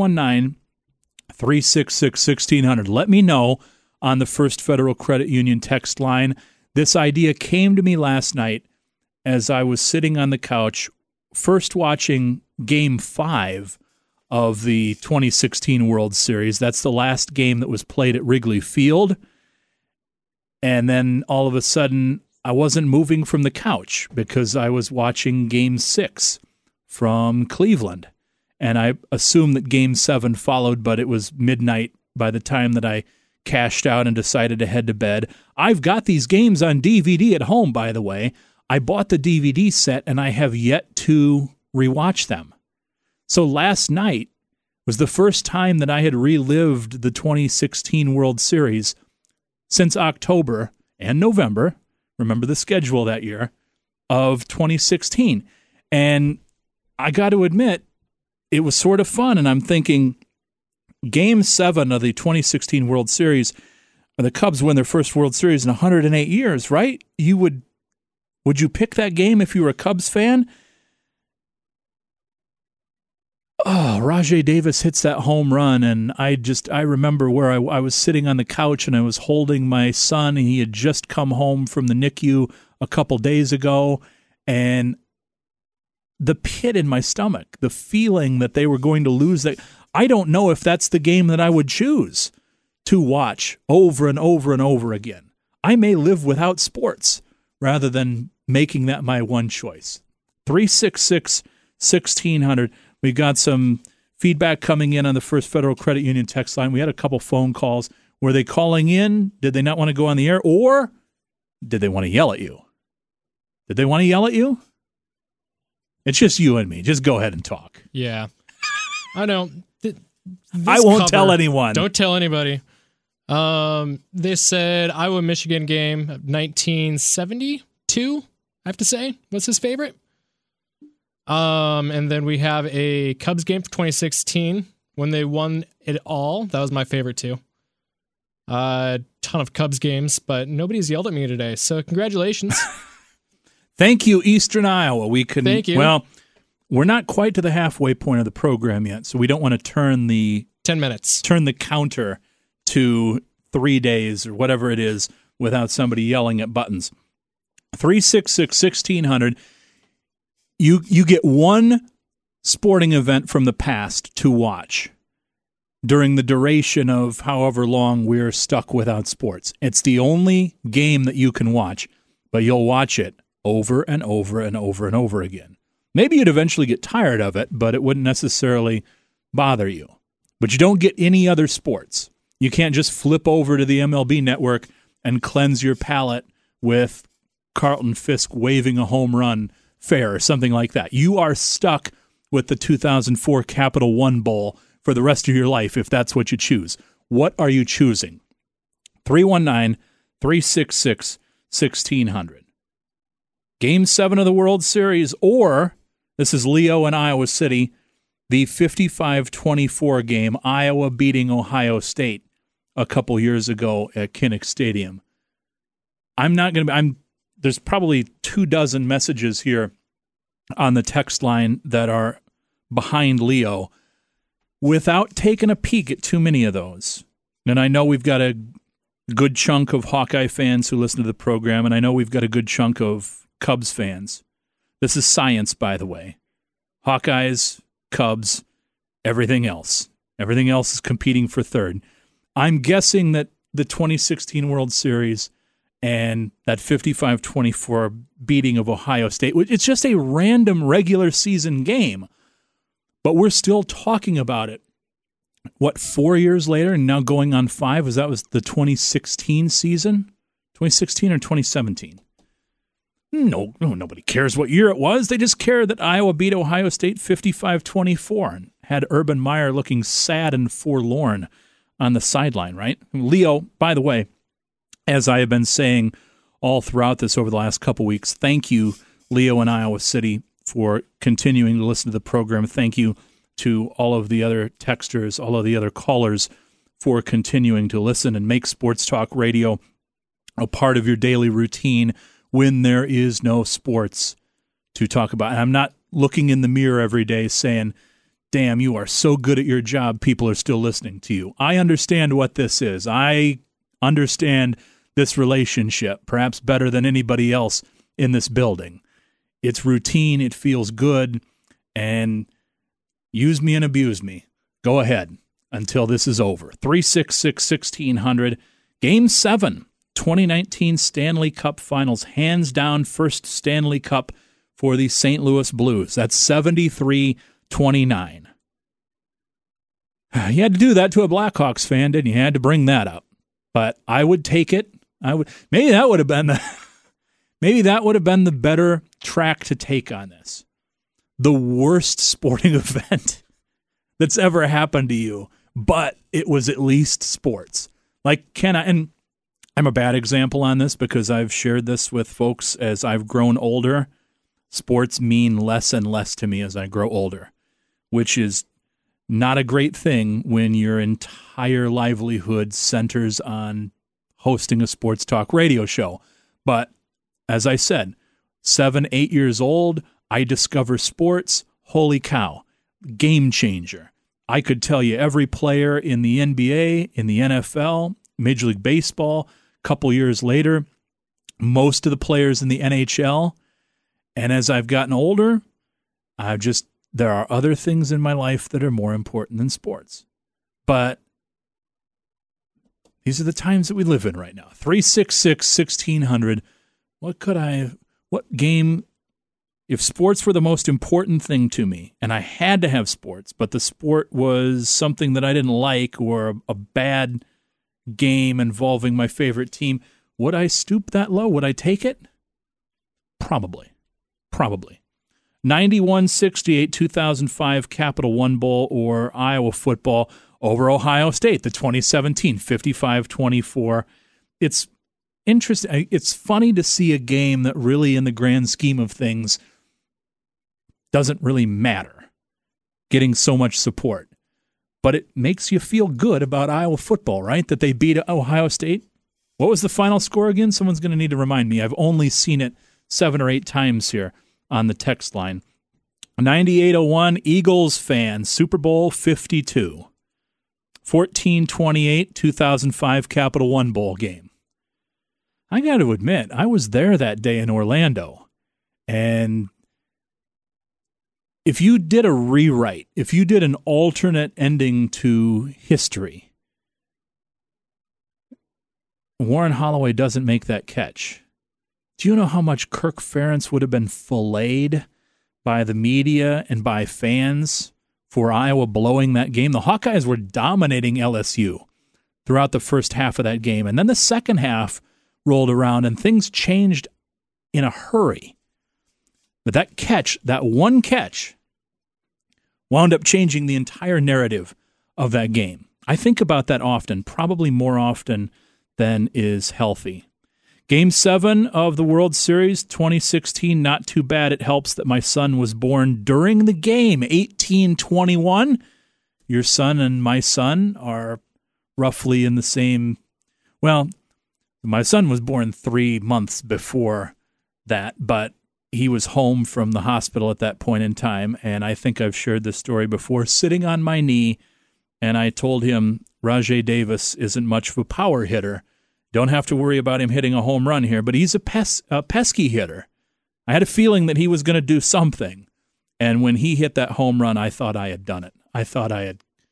319-366-1600. Let me know on the First Federal Credit Union text line. This idea came to me last night as I was sitting on the couch, first watching Game 5 of the 2016 World Series. That's the last game that was played at Wrigley Field. And then all of a sudden, I wasn't moving from the couch because I was watching Game 6 from Cleveland. And I assumed that Game 7 followed, but it was midnight by the time that I cashed out and decided to head to bed. I've got these games on DVD at home, by the way. I bought the DVD set, and I have yet to rewatch them. So last night was the first time that I had relived the 2016 World Series since October and November, remember the schedule that year, of 2016. And I got to admit, it was sort of fun, and I'm thinking, Game 7 of the 2016 World Series, the Cubs win their first World Series in 108 years, right? Would you pick that game if you were a Cubs fan? Oh, Rajai Davis hits that home run, and I remember where I was sitting on the couch and I was holding my son, and he had just come home from the NICU a couple days ago, and the pit in my stomach, the feeling that they were going to lose that. I don't know if that's the game that I would choose to watch over and over and over again. I may live without sports rather than making that my one choice. 366-1600. We got some feedback coming in on the First Federal Credit Union text line. We had a couple phone calls. Were they calling in? Did they not want to go on the air? Or did they want to yell at you? Did they want to yell at you? It's just you and me. Just go ahead and talk. Yeah. I know. I won't tell anyone. Don't tell anybody. They said Iowa Michigan game 1972, I have to say. What's his favorite? And then we have a Cubs game for 2016 when they won it all. That was my favorite too. Ton of Cubs games, but nobody's yelled at me today. So congratulations. Thank you, Eastern Iowa. Thank you. Well, we're not quite to the halfway point of the program yet, so we don't want to turn the 10 minutes. Turn the counter to 3 days or whatever it is without somebody yelling at buttons. 366-1600. You get one sporting event from the past to watch during the duration of however long we're stuck without sports. It's the only game that you can watch, but you'll watch it over and over and over and over again. Maybe you'd eventually get tired of it, but it wouldn't necessarily bother you. But you don't get any other sports. You can't just flip over to the MLB network and cleanse your palate with Carlton Fisk waving a home run fair or something like that. You are stuck with the 2004 Capital One Bowl for the rest of your life if that's what you choose. What are you choosing? 319-366-1600. Game 7 of the World Series, or this is Leo in Iowa City, the 55-24 game, Iowa beating Ohio State a couple years ago at Kinnick Stadium. There's probably 24 messages here on the text line that are behind Leo without taking a peek at too many of those. And I know we've got a good chunk of Hawkeye fans who listen to the program, and I know we've got a good chunk of Cubs fans. This is science, by the way. Hawkeyes, Cubs, everything else. Everything else is competing for third. I'm guessing that the 2016 World Series and that 55-24 beating of Ohio State, it's just a random regular season game, but we're still talking about it. 4 years later, and now going on 5? Was the 2016 season? 2016 or 2017? No, nobody cares what year it was. They just care that Iowa beat Ohio State 55-24 and had Urban Meyer looking sad and forlorn on the sideline, right? Leo, by the way, as I have been saying all throughout this over the last couple weeks, thank you, Leo in Iowa City, for continuing to listen to the program. Thank you to all of the other texters, all of the other callers for continuing to listen and make Sports Talk Radio a part of your daily routine when there is no sports to talk about. And I'm not looking in the mirror every day saying, damn, you are so good at your job, people are still listening to you. I understand what this is. I understand this relationship perhaps better than anybody else in this building. It's routine, it feels good, and use me and abuse me. Go ahead until this is over. 366-1600, Game 7. 2019 Stanley Cup Finals, hands down first Stanley Cup for the St. Louis Blues. That's 73-29. You had to do that to a Blackhawks fan, didn't you? You had to bring that up. but I would take it. Maybe that would have been the better track to take on this. The worst sporting event that's ever happened to you, but it was at least sports. And I'm a bad example on this because I've shared this with folks as I've grown older. Sports mean less and less to me as I grow older, which is not a great thing when your entire livelihood centers on hosting a sports talk radio show. But as I said, 7, 8 years old, I discover sports. Holy cow, game changer. I could tell you every player in the NBA, in the NFL, Major League Baseball. A couple years later, most of the players in the NHL. And as I've gotten older, there are other things in my life that are more important than sports. But these are the times that we live in right now. 366-1600. What game, if sports were the most important thing to me, and I had to have sports, but the sport was something that I didn't like or a bad game involving my favorite team, would I stoop that low? Would I take it? Probably. 91-68, 2005 Capital One Bowl or Iowa football over Ohio State, the 2017 55-24. It's interesting. It's funny to see a game that really, in the grand scheme of things, doesn't really matter, getting so much support. But it makes you feel good about Iowa football, right? That they beat Ohio State. What was the final score again? Someone's going to need to remind me. I've only seen it 7 or 8 times here on the text line. 9801 Eagles fan, Super Bowl 52. 14-28, 2005 Capital One Bowl game. I got to admit, I was there that day in Orlando. And if you did a rewrite, if you did an alternate ending to history, Warren Holloway doesn't make that catch. Do you know how much Kirk Ferentz would have been filleted by the media and by fans for Iowa blowing that game? The Hawkeyes were dominating LSU throughout the first half of that game. And then the second half rolled around and things changed in a hurry. But that one catch, wound up changing the entire narrative of that game. I think about that often, probably more often than is healthy. Game 7 of the World Series 2016, not too bad. It helps that my son was born during the game, 1821. Your son and my son are roughly in the same, well, my son was born 3 months before that, but he was home from the hospital at that point in time, and I think I've shared this story before, sitting on my knee, and I told him, Rajay Davis isn't much of a power hitter. Don't have to worry about him hitting a home run here, but he's a pesky hitter. I had a feeling that he was going to do something, and when he hit that home run, I thought I had done it. I thought I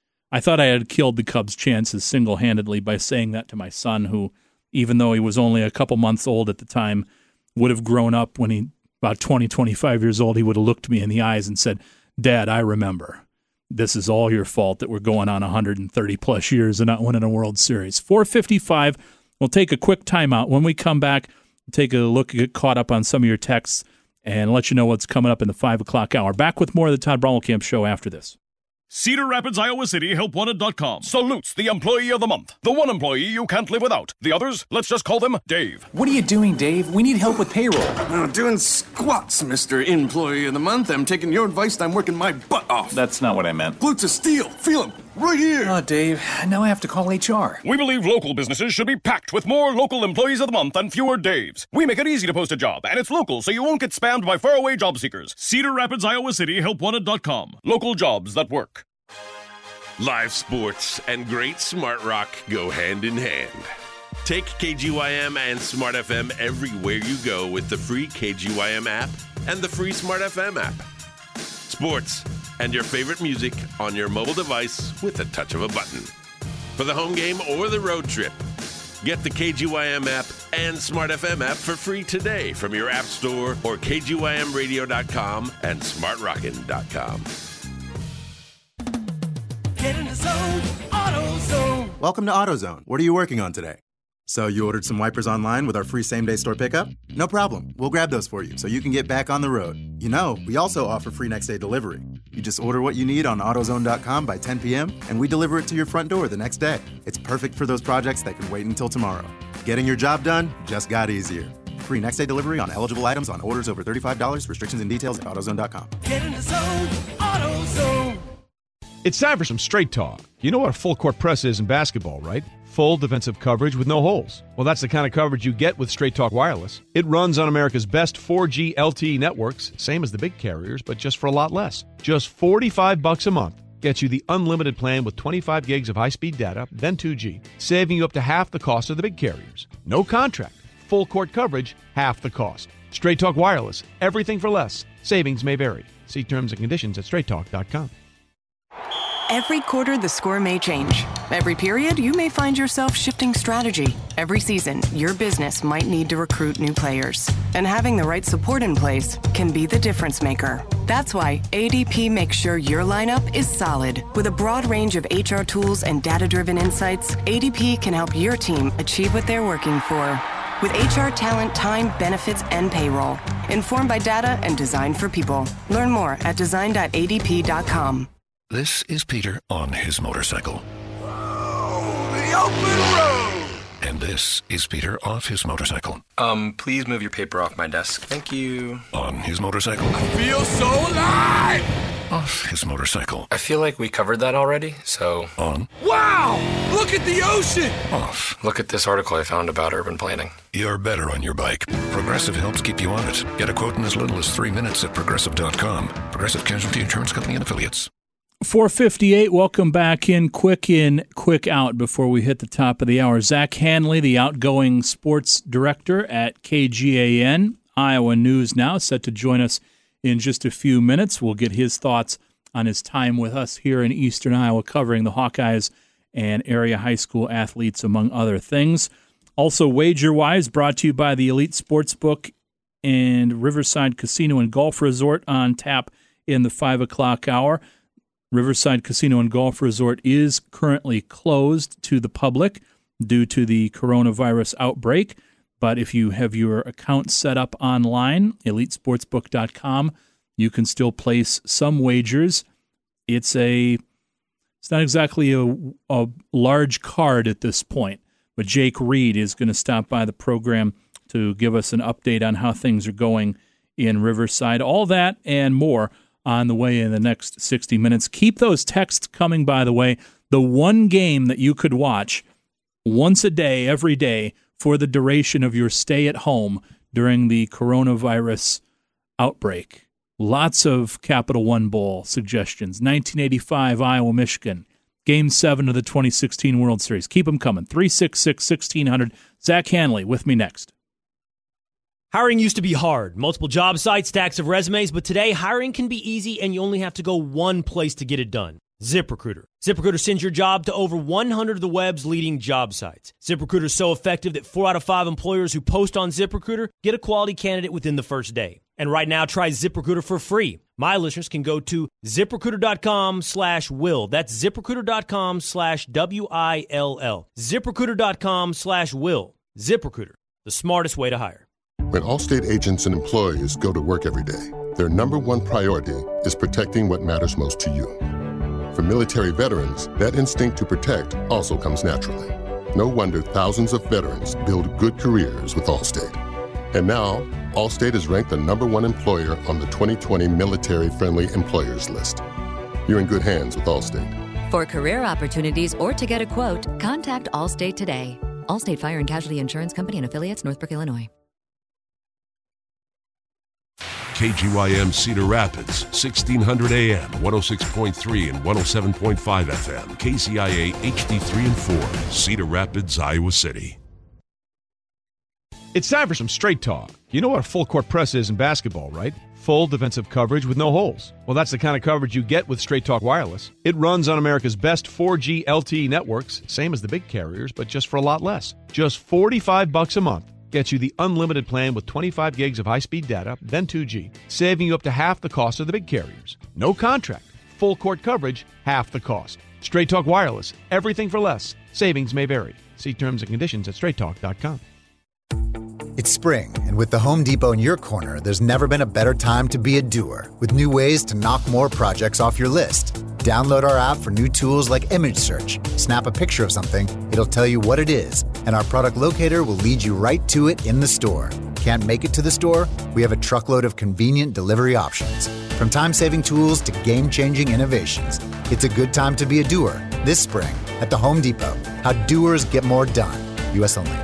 had killed the Cubs' chances single-handedly by saying that to my son, who, even though he was only a couple months old at the time, would have grown up when he, about 20, 25 years old, he would have looked me in the eyes and said, Dad, I remember. This is all your fault that we're going on 130-plus years and not winning a World Series. 4:55. We'll take a quick timeout. When we come back, take a look, get caught up on some of your texts, and let you know what's coming up in the 5 o'clock hour. Back with more of the Todd Brommelkamp Show after this. Cedar Rapids, Iowa City, helpwanted.com salutes the employee of the month. The one employee you can't live without. The others, let's just call them Dave. What are you doing, Dave? We need help with payroll. I'm doing squats, Mr. Employee of the Month. I'm taking your advice. I'm working my butt off. That's not what I meant. Glutes of steel. Feel them. Right here. Oh, Dave, now I have to call HR. We believe local businesses should be packed with more local employees of the month and fewer Daves. We make it easy to post a job, and it's local, so you won't get spammed by faraway job seekers. Cedar Rapids, Iowa City, helpwanted.com. Local jobs that work. Live sports and great smart rock go hand in hand. Take KGYM and Smart FM everywhere you go with the free KGYM app and the free Smart FM app. Sports and your favorite music on your mobile device with the touch of a button. For the home game or the road trip, get the KGYM app and Smart FM app for free today from your app store or KGYMradio.com and SmartRockin.com. Get in the zone, AutoZone. Welcome to AutoZone. What are you working on today? So you ordered some wipers online with our free same-day store pickup? No problem. We'll grab those for you so you can get back on the road. You know, we also offer free next-day delivery. You just order what you need on AutoZone.com by 10 p.m., and we deliver it to your front door the next day. It's perfect for those projects that can wait until tomorrow. Getting your job done just got easier. Free next-day delivery on eligible items on orders over $35. Restrictions and details at AutoZone.com. Get in the zone, AutoZone. It's time for some straight talk. You know what a full court press is in basketball, right? Full defensive coverage with no holes. Well, that's the kind of coverage you get with Straight Talk Wireless. It runs on America's best 4G LTE networks, same as the big carriers, but just for a lot less. Just $45 a month gets you the unlimited plan with 25 gigs of high-speed data, then 2G, saving you up to half the cost of the big carriers. No contract. Full court coverage, half the cost. Straight Talk Wireless. Everything for less. Savings may vary. See terms and conditions at straighttalk.com. Every quarter, the score may change. Every period, you may find yourself shifting strategy. Every season, your business might need to recruit new players. And having the right support in place can be the difference maker. That's why ADP makes sure your lineup is solid. With a broad range of HR tools and data-driven insights, ADP can help your team achieve what they're working for. With HR talent, time, benefits, and payroll. Informed by data and designed for people. Learn more at design.adp.com. This is Peter on his motorcycle. The open road! And this is Peter off his motorcycle. Please move your paper off my desk. Thank you. On his motorcycle. I feel so alive! Off his motorcycle. I feel like we covered that already, so... On. Wow! Look at the ocean! Off. Look at this article I found about urban planning. You're better on your bike. Progressive helps keep you on it. Get a quote in as little as 3 minutes at Progressive.com. Progressive Casualty Insurance Company and Affiliates. 4:58, welcome back in, quick out before we hit the top of the hour. Zach Hanley, the outgoing sports director at KGAN, Iowa News Now, set to join us in just a few minutes. We'll get his thoughts on his time with us here in Eastern Iowa covering the Hawkeyes and area high school athletes, among other things. Also, WagerWise, brought to you by the Elite Sportsbook and Riverside Casino and Golf Resort, on tap in the 5 o'clock hour. Riverside Casino and Golf Resort is currently closed to the public due to the coronavirus outbreak. But if you have your account set up online, elitesportsbook.com, you can still place some wagers. It's not exactly a large card at this point, but Jake Reed is going to stop by the program to give us an update on how things are going in Riverside. All that and more on the way in the next 60 minutes. Keep those texts coming, by the way. The one game that you could watch once a day, every day, for the duration of your stay at home during the coronavirus outbreak. Lots of Capital One Bowl suggestions. 1985, Iowa, Michigan. Game 7 of the 2016 World Series. Keep them coming. 366-1600. Zach Hanley with me next. Hiring used to be hard. Multiple job sites, stacks of resumes, but today hiring can be easy and you only have to go one place to get it done. ZipRecruiter. ZipRecruiter sends your job to over 100 of the web's leading job sites. ZipRecruiter is so effective that 4 out of 5 employers who post on ZipRecruiter get a quality candidate within the first day. And right now, try ZipRecruiter for free. My listeners can go to ZipRecruiter.com/Will. That's ZipRecruiter.com/WILL. ZipRecruiter.com/Will. ZipRecruiter, the smartest way to hire. When Allstate agents and employees go to work every day, their number one priority is protecting what matters most to you. For military veterans, that instinct to protect also comes naturally. No wonder thousands of veterans build good careers with Allstate. And now, Allstate is ranked the number one employer on the 2020 Military Friendly Employers list. You're in good hands with Allstate. For career opportunities or to get a quote, contact Allstate today. Allstate Fire and Casualty Insurance Company and Affiliates, Northbrook, Illinois. KGYM Cedar Rapids, 1600 AM, 106.3 and 107.5 FM, KCIA HD3 and 4, Cedar Rapids, Iowa City. It's time for some straight talk. You know what a full court press is in basketball, right? Full defensive coverage with no holes. Well, that's the kind of coverage you get with Straight Talk Wireless. It runs on America's best 4G LTE networks, same as the big carriers, but just for a lot less. Just $45 a month gets you the unlimited plan with 25 gigs of high-speed data, then 2G, saving you up to half the cost of the big carriers. No contract. Full court coverage, half the cost. Straight Talk Wireless. Everything for less. Savings may vary. See terms and conditions at straighttalk.com. It's spring, and with the Home Depot in your corner, there's never been a better time to be a doer, with new ways to knock more projects off your list. Download our app for new tools like image search. Snap a picture of something, it'll tell you what it is, and our product locator will lead you right to it in the store. Can't make it to the store? We have a truckload of convenient delivery options. From time-saving tools to game-changing innovations, it's a good time to be a doer this spring at the Home Depot. How doers get more done. U.S. only.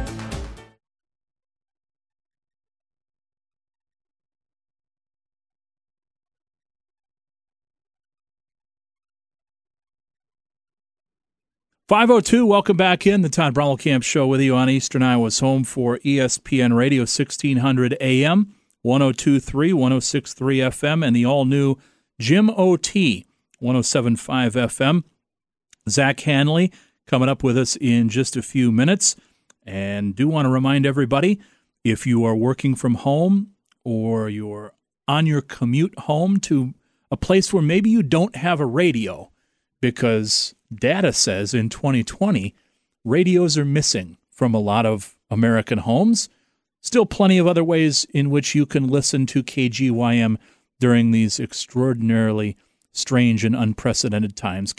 .502, welcome back in. The Todd Brommelkamp Show with you on Eastern Iowa's home for ESPN Radio, 1600 AM, 102.3, 106.3 FM, and the all-new Jim OT, 107.5 FM. Zach Hanley coming up with us in just a few minutes. And do want to remind everybody, if you are working from home or you're on your commute home to a place where maybe you don't have a radio, because data says in 2020, radios are missing from a lot of American homes. Still plenty of other ways in which you can listen to KGYM during these extraordinarily strange and unprecedented times.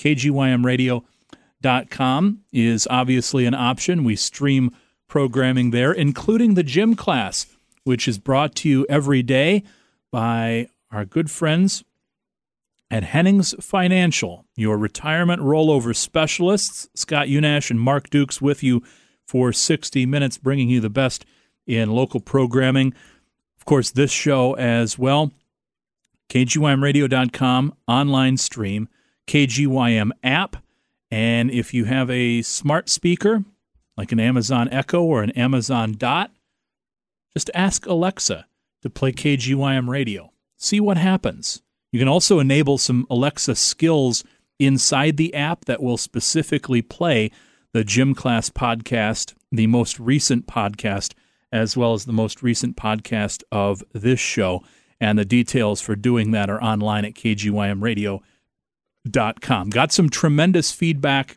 KGYMradio.com is obviously an option. We stream programming there, including the gym class, which is brought to you every day by our good friends at Hennings Financial, your retirement rollover specialists. Scott Unash and Mark Dukes with you for 60 minutes, bringing you the best in local programming. Of course, this show as well. KGYMradio.com, online stream, KGYM app. And if you have a smart speaker, like an Amazon Echo or an Amazon Dot, just ask Alexa to play KGYM Radio. See what happens. You can also enable some Alexa skills inside the app that will specifically play the Gym Class podcast, the most recent podcast, as well as the most recent podcast of this show. And the details for doing that are online at kgymradio.com. Got some tremendous feedback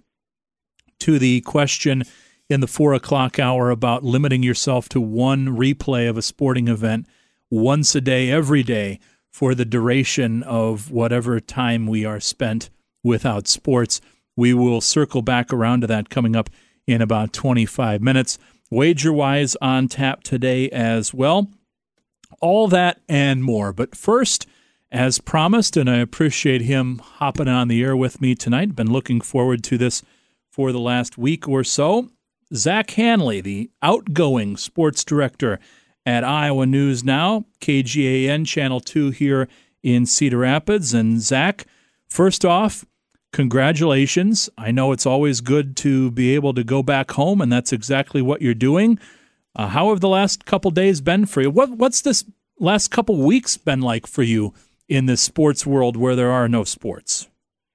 to the question in the 4 o'clock hour about limiting yourself to one replay of a sporting event once a day, every day, for the duration of whatever time we are spent without sports. We will circle back around to that coming up in about 25 minutes. Wager-wise on tap today as well. All that and more. But first, as promised, and I appreciate him hopping on the air with me tonight, been looking forward to this for the last week or so, Zach Hanley, the outgoing sports director at Iowa News Now, KGAN Channel 2 here in Cedar Rapids. And Zach, first off, congratulations. I know it's always good to be able to go back home, and that's exactly what you're doing. How have the last couple days been for you? What's this last couple weeks been like for you in this sports world where there are no sports?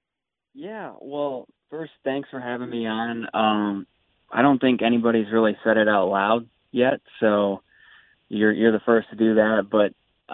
Yeah, well, first, thanks for having me on. I don't think anybody's really said it out loud yet, so you're the first to do that. But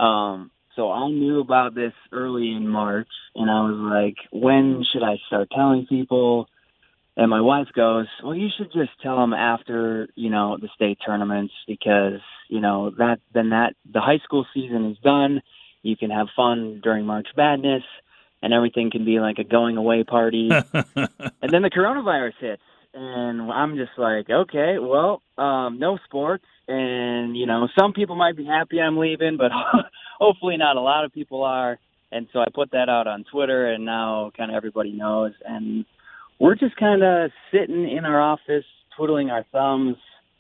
so I knew about this early in March, and I was like, when should I start telling people? And my wife goes, well, you should just tell them after, the state tournaments, because, the high school season is done. You can have fun during March Madness, and everything can be like a going away party. And then the coronavirus hits, and I'm just like, okay, well, no sports. And, some people might be happy I'm leaving, but hopefully not a lot of people are. And so I put that out on Twitter, and now kind of everybody knows. And we're just kind of sitting in our office, twiddling our thumbs.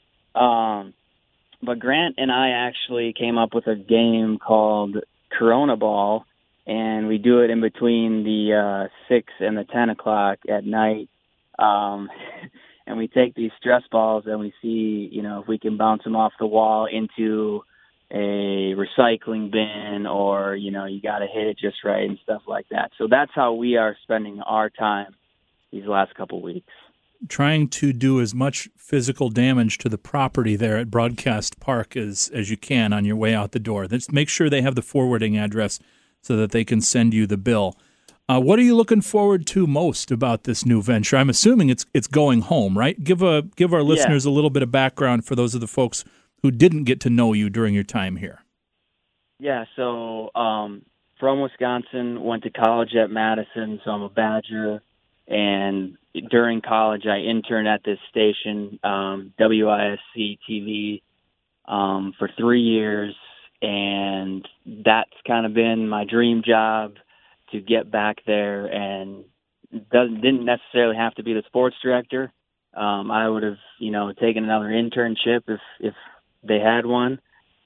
But Grant and I actually came up with a game called Corona Ball, and we do it in between the 6 and the 10 o'clock at night. And we take these stress balls and we see, if we can bounce them off the wall into a recycling bin, or, you got to hit it just right and stuff like that. So that's how we are spending our time these last couple weeks. Trying to do as much physical damage to the property there at Broadcast Park as you can on your way out the door. Let's make sure they have the forwarding address so that they can send you the bill. What are you looking forward to most about this new venture? I'm assuming it's going home, right? Give our listeners a little bit of background for those of the folks who didn't get to know you during your time here. Yeah, so from Wisconsin, went to college at Madison, so I'm a Badger. And during college, I interned at this station, WISC TV, for 3 years. And that's kind of been my dream job, to get back there. And didn't necessarily have to be the sports director. I would have, taken another internship if they had one.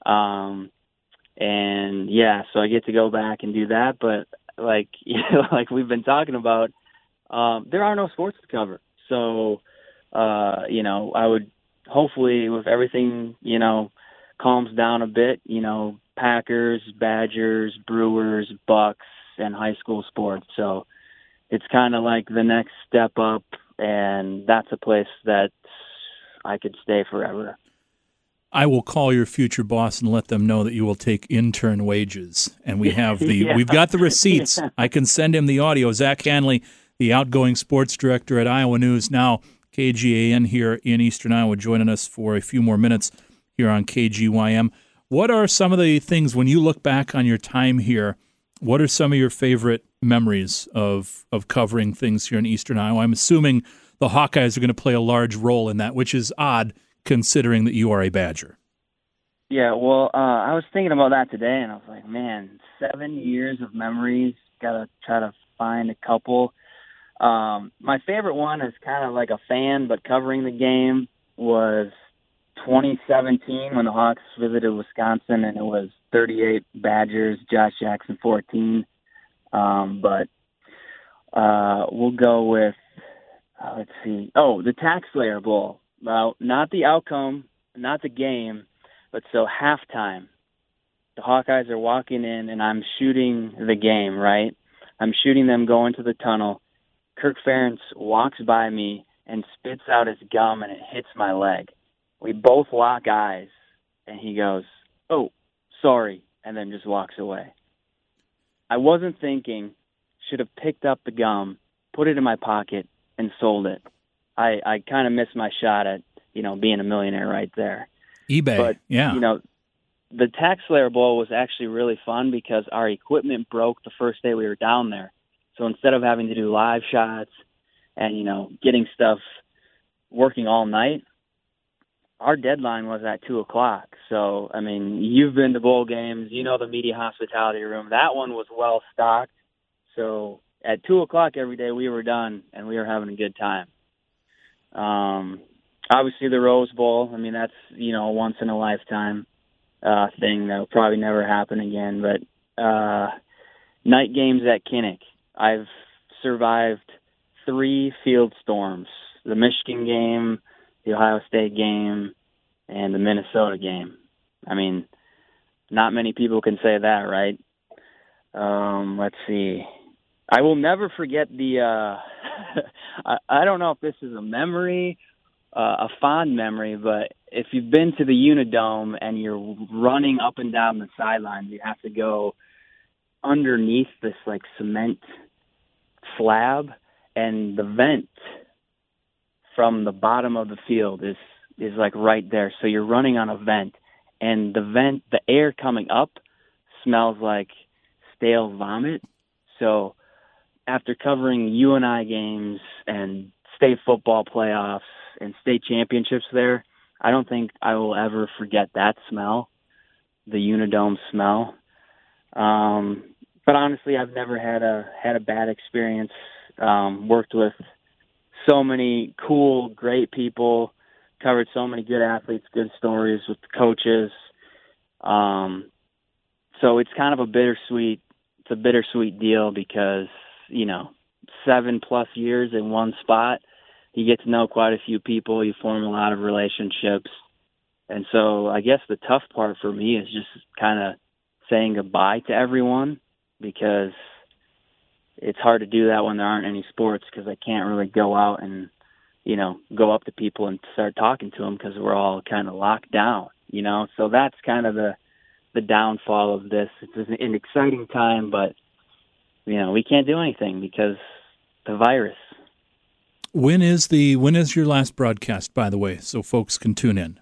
And yeah, so I get to go back and do that. But like we've been talking about, there are no sports to cover. So, I would hopefully, with everything, calms down a bit, Packers, Badgers, Brewers, Bucks, and high school sports. So it's kind of like the next step up, and that's a place that I could stay forever. I will call your future boss and let them know that you will take intern wages. And we have we've got the receipts. Yeah. I can send him the audio. Zach Hanley, the outgoing sports director at Iowa News, now KGAN here in Eastern Iowa, joining us for a few more minutes here on KGYM. What are some of the things, when you look back on your time here, what are some of your favorite memories of covering things here in Eastern Iowa? I'm assuming the Hawkeyes are going to play a large role in that, which is odd considering that you are a Badger. Yeah, well, I was thinking about that today, and I was like, man, 7 years of memories, got to try to find a couple. My favorite one is kind of like a fan, but covering the game, was 2017 when the Hawks visited Wisconsin, and it was 38 Badgers, Josh Jackson 14. But we'll go with, let's see. Oh, the Tax Slayer Bowl. Well, not the outcome, not the game, but so halftime. The Hawkeyes are walking in, and I'm shooting the game, right? I'm shooting them going to the tunnel. Kirk Ferentz walks by me and spits out his gum, and it hits my leg. We both lock eyes, and he goes, "Oh, sorry," and then just walks away. I wasn't thinking, should have picked up the gum, put it in my pocket, and sold it. I kind of missed my shot at, being a millionaire right there. eBay, but, yeah. The Tax Slayer Bowl was actually really fun because our equipment broke the first day we were down there. So instead of having to do live shots and, getting stuff working all night, our deadline was at 2 o'clock. So, I mean, you've been to bowl games, the media hospitality room. That one was well stocked. So at 2 o'clock every day we were done, and we were having a good time. Obviously the Rose Bowl, I mean, that's, a once in a lifetime thing that will probably never happen again. But night games at Kinnick, I've survived 3 field storms: the Michigan game, the Ohio State game, and the Minnesota game. I mean, not many people can say that, right? Let's see. I will never forget the I don't know if this is a memory, a fond memory, but if you've been to the Unidome and you're running up and down the sidelines, you have to go underneath this like cement slab, and the vent from the bottom of the field is like right there. So you're running on a vent, and the air coming up smells like stale vomit. So after covering UNI games and state football playoffs and state championships there, I don't think I will ever forget that smell, the Unidome smell. But honestly, I've never had a bad experience. Worked with so many cool, great people, covered so many good athletes, good stories with the coaches. So it's kind of a bittersweet deal because, 7+ years in one spot, you get to know quite a few people, you form a lot of relationships. And so I guess the tough part for me is just kind of saying goodbye to everyone, because it's hard to do that when there aren't any sports, because I can't really go out and, go up to people and start talking to them because we're all kind of locked down, So that's kind of the downfall of this. It's an exciting time, but we can't do anything because the virus. When is your last broadcast, by the way, so folks can tune in?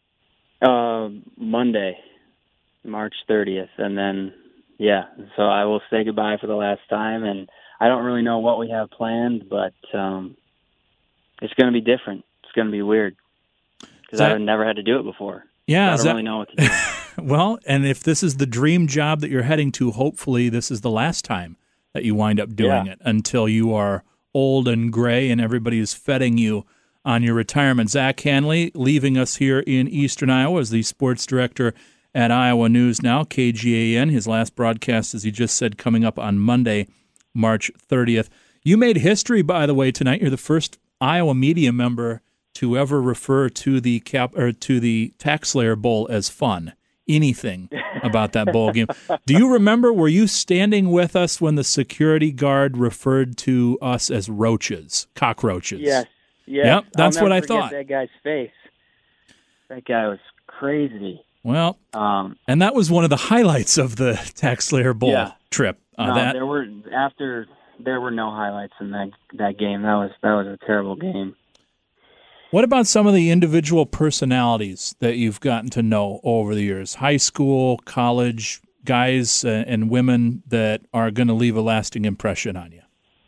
Monday, March 30th, and then so I will say goodbye for the last time, and I don't really know what we have planned, but it's going to be different. It's going to be weird because I've never had to do it before. Yeah, so I don't really know what to do. Well, and if this is the dream job that you're heading to, hopefully this is the last time that you wind up doing it until you are old and gray and everybody is feting you on your retirement. Zach Hanley leaving us here in Eastern Iowa as the sports director at Iowa News Now, KGAN. His last broadcast, as he just said, coming up on Monday, March 30th. You made history, by the way, tonight. You're the first Iowa media member to ever refer to the Tax Slayer Bowl as fun. Anything about that bowl game. Do you remember, were you standing with us when the security guard referred to us as roaches, cockroaches? Yes. Yep, that's what I thought. That guy's face. That guy was crazy. Well, and that was one of the highlights of the Tax Slayer Bowl trip. There were no highlights in that game. That was a terrible game. What about some of the individual personalities that you've gotten to know over the years? High school, college, guys and women that are going to leave a lasting impression on you?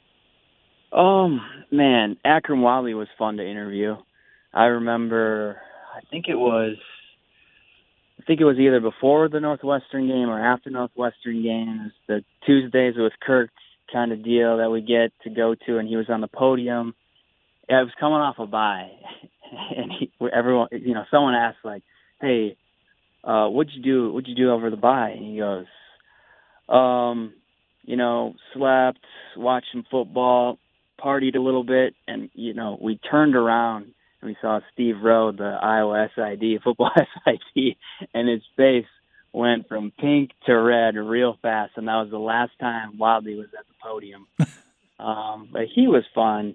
Man, Akram Wadley was fun to interview. I remember, I think it was either before the Northwestern game or after Northwestern games, the Tuesdays with Kirk kind of deal that we get to go to, and he was on the podium. Yeah, it was coming off a bye, and everyone, someone asked like, "Hey, what'd you do over the bye?" And he goes, slept, watched some football, partied a little bit, and we turned around and we saw Steve Rowe, the Iowa SID, football SID, and his face went from pink to red real fast, and that was the last time Wadley was at the podium. But he was fun.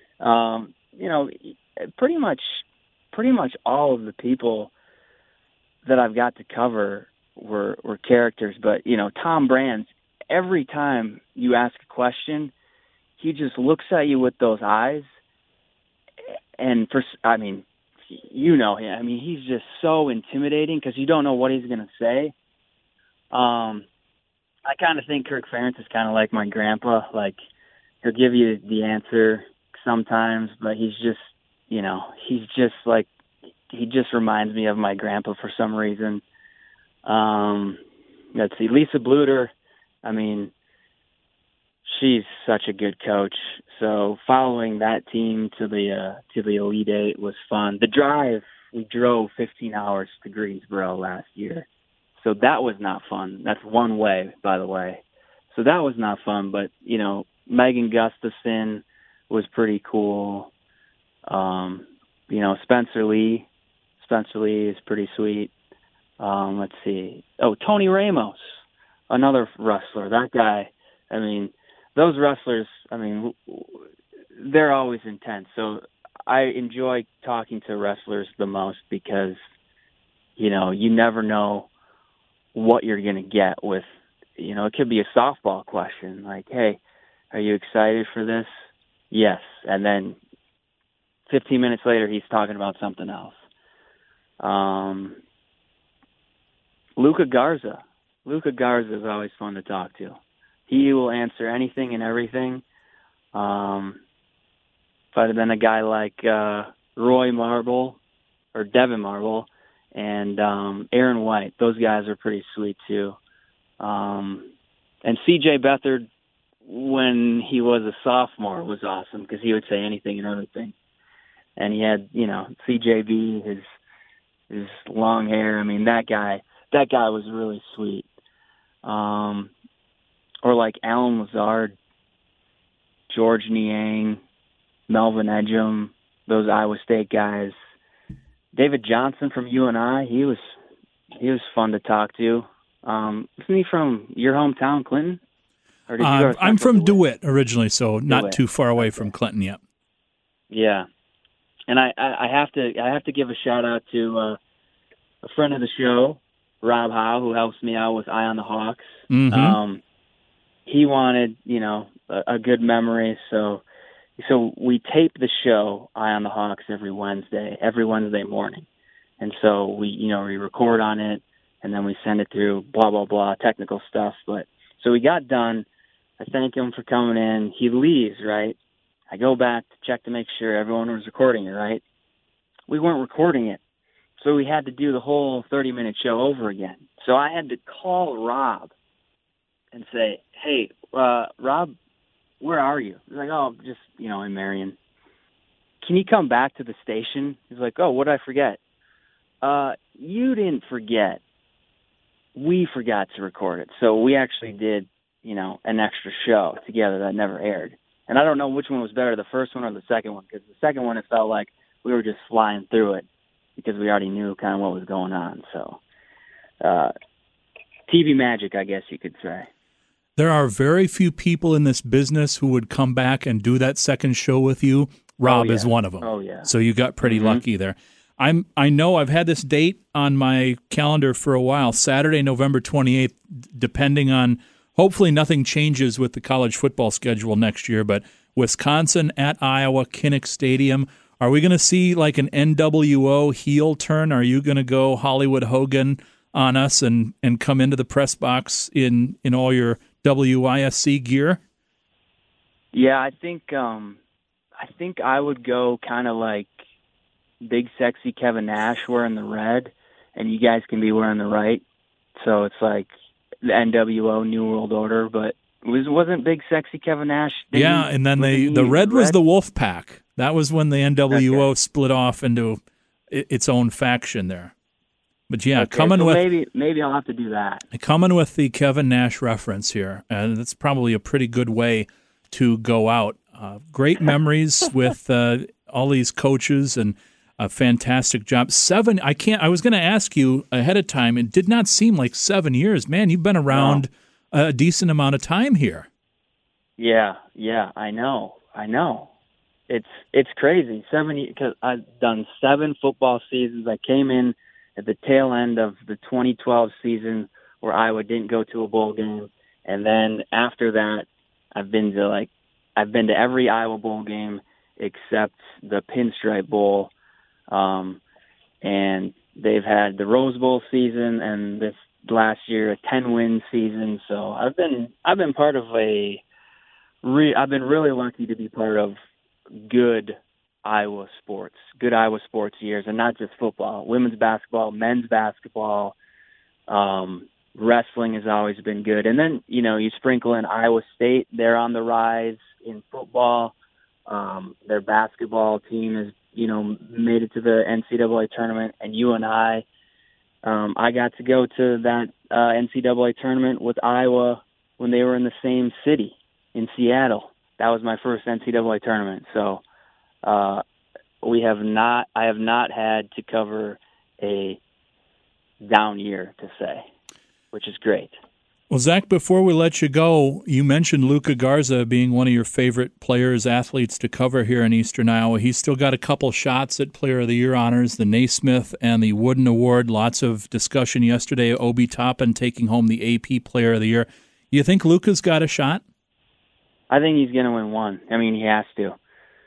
Pretty much all of the people that I've got to cover were characters. But, Tom Brands, every time you ask a question, he just looks at you with those eyes. And him. He's just so intimidating because you don't know what he's going to say. I kind of think Kirk Ferentz is kind of like my grandpa. Like, he'll give you the answer sometimes, but he just reminds me of my grandpa for some reason. Let's see, Lisa Bluter, she's such a good coach. So following that team to the Elite Eight was fun. The drive, we drove 15 hours to Greensboro last year. So that was not fun. That's one way, by the way. So that was not fun, but, Megan Gustafson was pretty cool. Spencer Lee is pretty sweet. Let's see. Oh, Tony Ramos, another wrestler. That guy, those wrestlers, they're always intense. So I enjoy talking to wrestlers the most because, you never know what you're going to get with, it could be a softball question like, hey, are you excited for this? Yes. And then 15 minutes later, he's talking about something else. Luka Garza is always fun to talk to. He will answer anything and everything. But then a guy like Roy Marble or Devin Marble and Aaron White, those guys are pretty sweet too. And C.J. Beathard, when he was a sophomore, was awesome because he would say anything and everything. And he had, CJB, his long hair. That guy was really sweet. Or like Alan Lazard, George Niang, Melvin Edgem, those Iowa State guys. David Johnson from UNI, he was fun to talk to. Isn't he from your hometown, Clinton? Or did you go to I'm from DeWitt originally, so not DeWitt. too far away from Clinton yet. Yeah, and I have to give a shout out to a friend of the show, Rob Howe, who helps me out with Eye on the Hawks. Mm-hmm. he wanted, a good memory. So we tape the show Eye on the Hawks every Wednesday morning. And so we record on it, and then we send it through, blah, blah, blah, technical stuff. But so we got done. I thank him for coming in. He leaves, right? I go back to check to make sure everyone was recording it, right? We weren't recording it. So we had to do the whole 30-minute show over again. So I had to call Rob and say, hey, Rob, where are you? He's like, oh, just, in Marion. Can you come back to the station? He's like, oh, what did I forget? You didn't forget. We forgot to record it. So we actually did, an extra show together that never aired. And I don't know which one was better, the first one or the second one, because the second one, it felt like we were just flying through it because we already knew kind of what was going on. So TV magic, I guess you could say. There are very few people in this business who would come back and do that second show with you. Rob is one of them. Oh, yeah. So you got pretty lucky there. I know I've had this date on my calendar for a while, Saturday, November 28th, depending on, hopefully nothing changes with the college football schedule next year, but Wisconsin at Iowa, Kinnick Stadium. Are we going to see like an NWO heel turn? Are you going to go Hollywood Hogan on us and come into the press box in all your WISC gear? Yeah, I think I would go kind of like big sexy Kevin Nash wearing the red, and you guys can be wearing the right. So it's like the NWO New World Order, but wasn't big sexy Kevin Nash? And then the red was the Wolf Pack. That was when the NWO split off into its own faction there. But yeah, coming with maybe I'll have to do that. Coming with the Kevin Nash reference here, and that's probably a pretty good way to go out. Great memories with all these coaches and a fantastic job. I was going to ask you ahead of time. It did not seem like 7 years. Man, you've been around a decent amount of time here. Yeah, I know. It's crazy. 7 years, because I've done 7 football seasons. I came in at the tail end of the 2012 season where Iowa didn't go to a bowl game, and then after that, I've been to every Iowa bowl game except the Pinstripe Bowl, and they've had the Rose Bowl season and this last year a 10-win season. So I've been part of I've been really lucky to be part of good Iowa sports years, and not just football, women's basketball, men's basketball, wrestling has always been good. And then, you sprinkle in Iowa State, they're on the rise in football. Their basketball team has, made it to the NCAA tournament, and I got to go to that NCAA tournament with Iowa when they were in the same city in Seattle. That was my first NCAA tournament. So I have not had to cover a down year, to say, which is great. Well, Zach, before we let you go, you mentioned Luka Garza being one of your favorite players, athletes to cover here in Eastern Iowa. He's still got a couple shots at Player of the Year honors, the Naismith and the Wooden Award. Lots of discussion yesterday. Obi Toppin taking home the AP Player of the Year. You think Luka's got a shot? I think he's going to win one. I mean, he has to.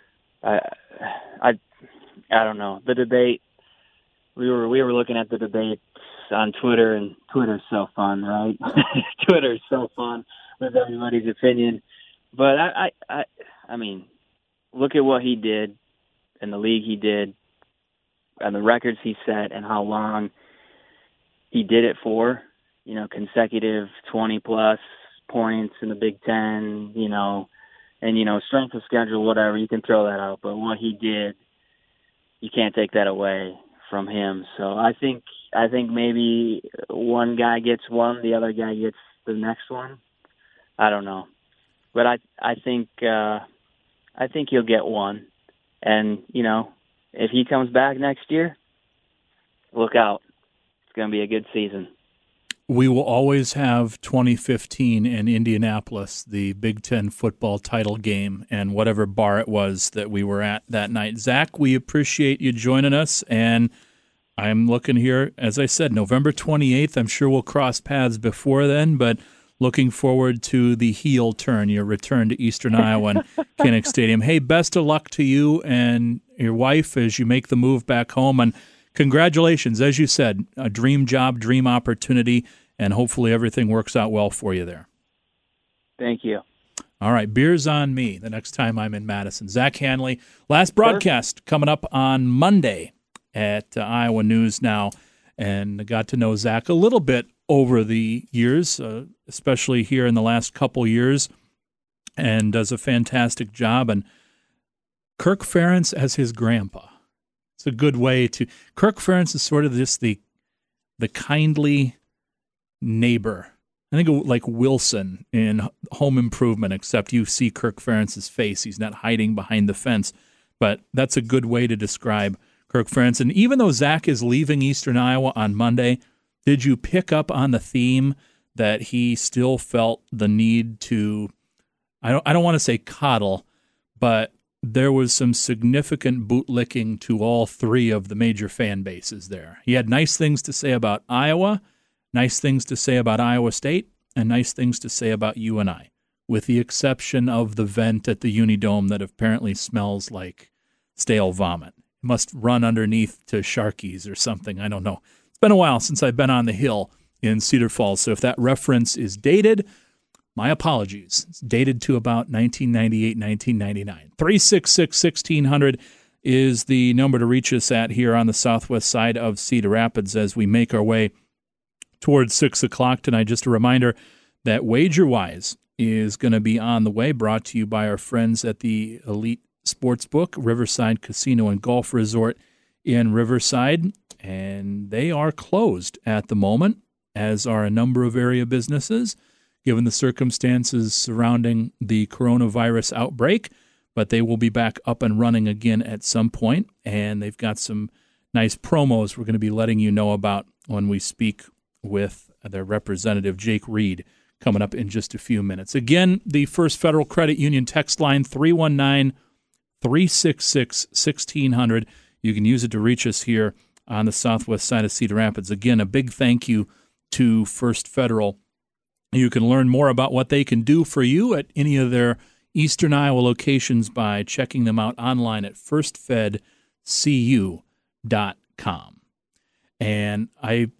I don't know. The debate, we were looking at the debate on Twitter, and Twitter's so fun, right? Twitter's so fun with everybody's opinion. But I mean, look at what he did in the league he did, and the records he set, and how long he did it for. Consecutive 20-plus points in the Big Ten, and, strength of schedule, whatever, you can throw that out. But what he did, you can't take that away from him. So I think maybe one guy gets one, the other guy gets the next one. I don't know. But I think he'll get one. And, if he comes back next year, look out. It's going to be a good season. We will always have 2015 in Indianapolis, the Big Ten football title game, and whatever bar it was that we were at that night. Zach, we appreciate you joining us, and I'm looking here, as I said, November 28th. I'm sure we'll cross paths before then, but looking forward to the heel turn, your return to Eastern Iowa and Kinnick Stadium. Hey, best of luck to you and your wife as you make the move back home. And congratulations, as you said, a dream job, dream opportunity, and hopefully everything works out well for you there. Thank you. All right, beers on me the next time I'm in Madison. Zach Hanley, last broadcast coming up on Monday at Iowa News Now, and I got to know Zach a little bit over the years, especially here in the last couple years, and does a fantastic job. And Kirk Ferentz as his grandpa. It's a good way to... Kirk Ferentz is sort of just the kindly neighbor. I think like Wilson in Home Improvement, except you see Kirk Ferentz's face. He's not hiding behind the fence. But that's a good way to describe Kirk Ferentz. And even though Zach is leaving Eastern Iowa on Monday, did you pick up on the theme that he still felt the need to, I don't want to say coddle, but there was some significant bootlicking to all three of the major fan bases there. He had nice things to say about Iowa, nice things to say about Iowa State, and nice things to say about UNI, with the exception of the vent at the Unidome that apparently smells like stale vomit. It must run underneath to Sharky's or something. I don't know. It's been a while since I've been on the Hill in Cedar Falls, so if that reference is dated, my apologies. It's dated to about 1998, 1999. 366-1600 is the number to reach us at here on the southwest side of Cedar Rapids as we make our way towards 6 o'clock tonight. Just a reminder that WagerWise is going to be on the way, brought to you by our friends at the Elite Sportsbook, Riverside Casino and Golf Resort in Riverside. And they are closed at the moment, as are a number of area businesses, given the circumstances surrounding the coronavirus outbreak. But they will be back up and running again at some point, and they've got some nice promos we're going to be letting you know about when we speak with their representative, Jake Reed, coming up in just a few minutes. Again, the First Federal Credit Union text line, 319-366-1600. You can use it to reach us here on the southwest side of Cedar Rapids. Again, a big thank you to First Federal. You can learn more about what they can do for you at any of their Eastern Iowa locations by checking them out online at firstfedcu.com. And I'm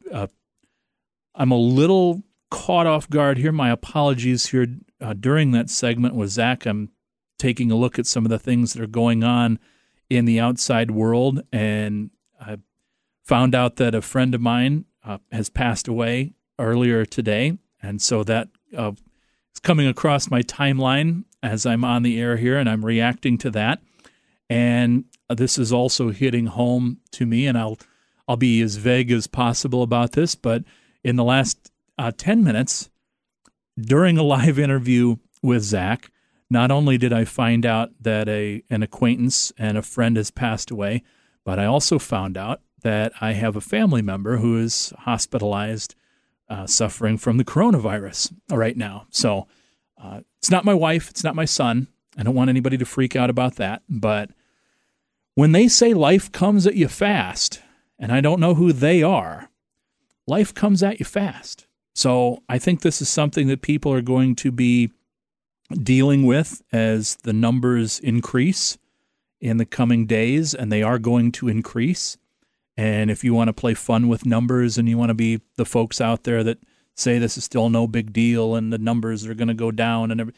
a little caught off guard here. My apologies here during that segment with Zach. I'm taking a look at some of the things that are going on in the outside world, and I found out that a friend of mine has passed away earlier today, and so that is coming across my timeline as I'm on the air here, and I'm reacting to that. And this is also hitting home to me, and I'll be as vague as possible about this, but in the last 10 minutes, during a live interview with Zach, not only did I find out that an acquaintance and a friend has passed away, but I also found out that I have a family member who is hospitalized, suffering from the coronavirus right now. So it's not my wife, it's not my son. I don't want anybody to freak out about that. But when they say life comes at you fast, and I don't know who they are, life comes at you fast. So I think this is something that people are going to be dealing with as the numbers increase in the coming days, and they are going to increase. And if you want to play fun with numbers and you want to be the folks out there that say this is still no big deal and the numbers are going to go down, and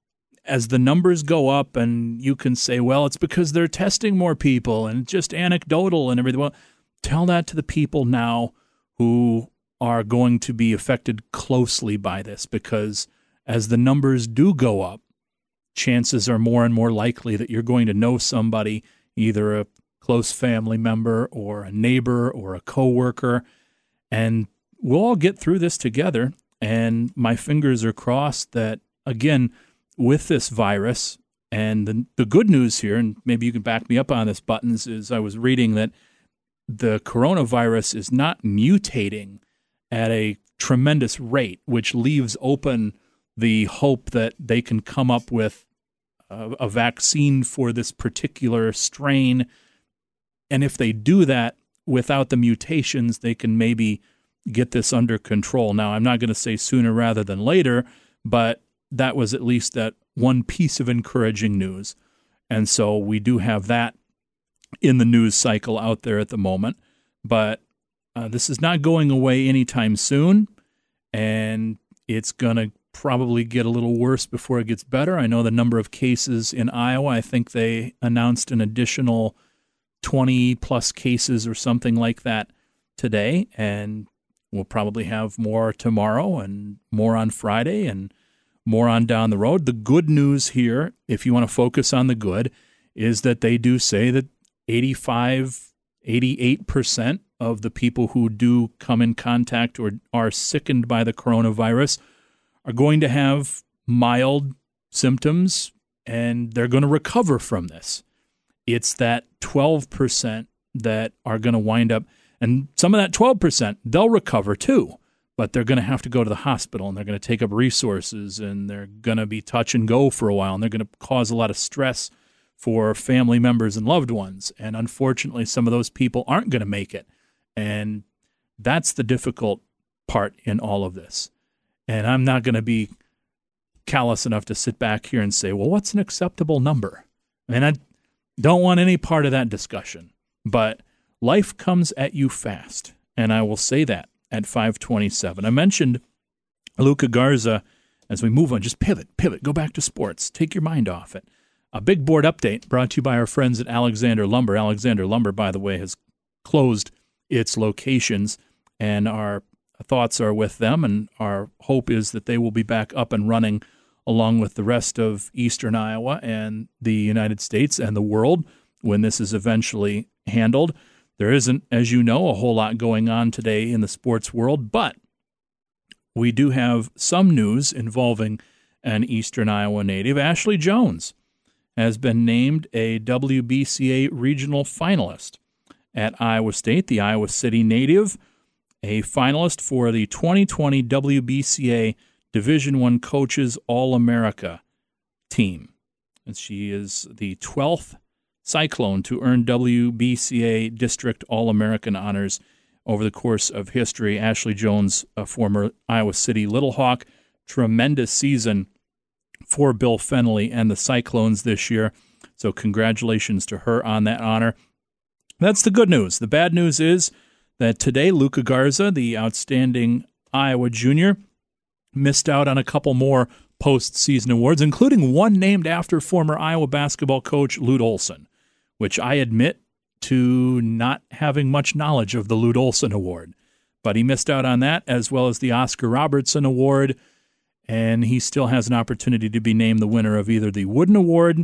as the numbers go up, and you can say, well, it's because they're testing more people and just anecdotal and everything. Well, tell that to the people now who are going to be affected closely by this, because as the numbers do go up, chances are more and more likely that you're going to know somebody, either a close family member or a neighbor or a coworker, and we'll all get through this together. And my fingers are crossed that, again, with this virus, and the good news here, and maybe you can back me up on this, Buttons, is I was reading that the coronavirus is not mutating at a tremendous rate, which leaves open the hope that they can come up with a vaccine for this particular strain. And if they do that without the mutations, they can maybe get this under control. Now, I'm not going to say sooner rather than later, but that was at least that one piece of encouraging news. And so we do have that in the news cycle out there at the moment. But this is not going away anytime soon, and it's going to probably get a little worse before it gets better. I know the number of cases in Iowa, I think they announced an additional 20-plus cases or something like that today, and we'll probably have more tomorrow and more on Friday and more on down the road. The good news here, if you want to focus on the good, is that they do say that 88% of the people who do come in contact or are sickened by the coronavirus are going to have mild symptoms, and they're going to recover from this. It's that 12% that are going to wind up, and some of that 12%, they'll recover too, but they're going to have to go to the hospital, and they're going to take up resources, and they're going to be touch and go for a while, and they're going to cause a lot of stress for family members and loved ones. And unfortunately, some of those people aren't going to make it. And that's the difficult part in all of this. And I'm not going to be callous enough to sit back here and say, well, what's an acceptable number? I mean, I don't want any part of that discussion. But life comes at you fast. And I will say that at 5:27. I mentioned Luka Garza. As we move on, just pivot, go back to sports. Take your mind off it. A big board update brought to you by our friends at Alexander Lumber. Alexander Lumber, by the way, has closed its locations, and our thoughts are with them, and our hope is that they will be back up and running along with the rest of eastern Iowa and the United States and the world when this is eventually handled. There isn't, as you know, a whole lot going on today in the sports world, but we do have some news involving an eastern Iowa native. Ashley Jones has been named a WBCA regional finalist at Iowa State, the Iowa City native, a finalist for the 2020 WBCA Division I Coaches All-America team. And she is the 12th Cyclone to earn WBCA District All-American honors over the course of history. Ashley Jones, a former Iowa City Little Hawk, tremendous season for Bill Fennelly and the Cyclones this year. So congratulations to her on that honor. That's the good news. The bad news is that today Luka Garza, the outstanding Iowa junior, missed out on a couple more postseason awards, including one named after former Iowa basketball coach Lute Olson, which I admit to not having much knowledge of the Lute Olson Award. But he missed out on that, as well as the Oscar Robertson Award, and he still has an opportunity to be named the winner of either the Wooden Award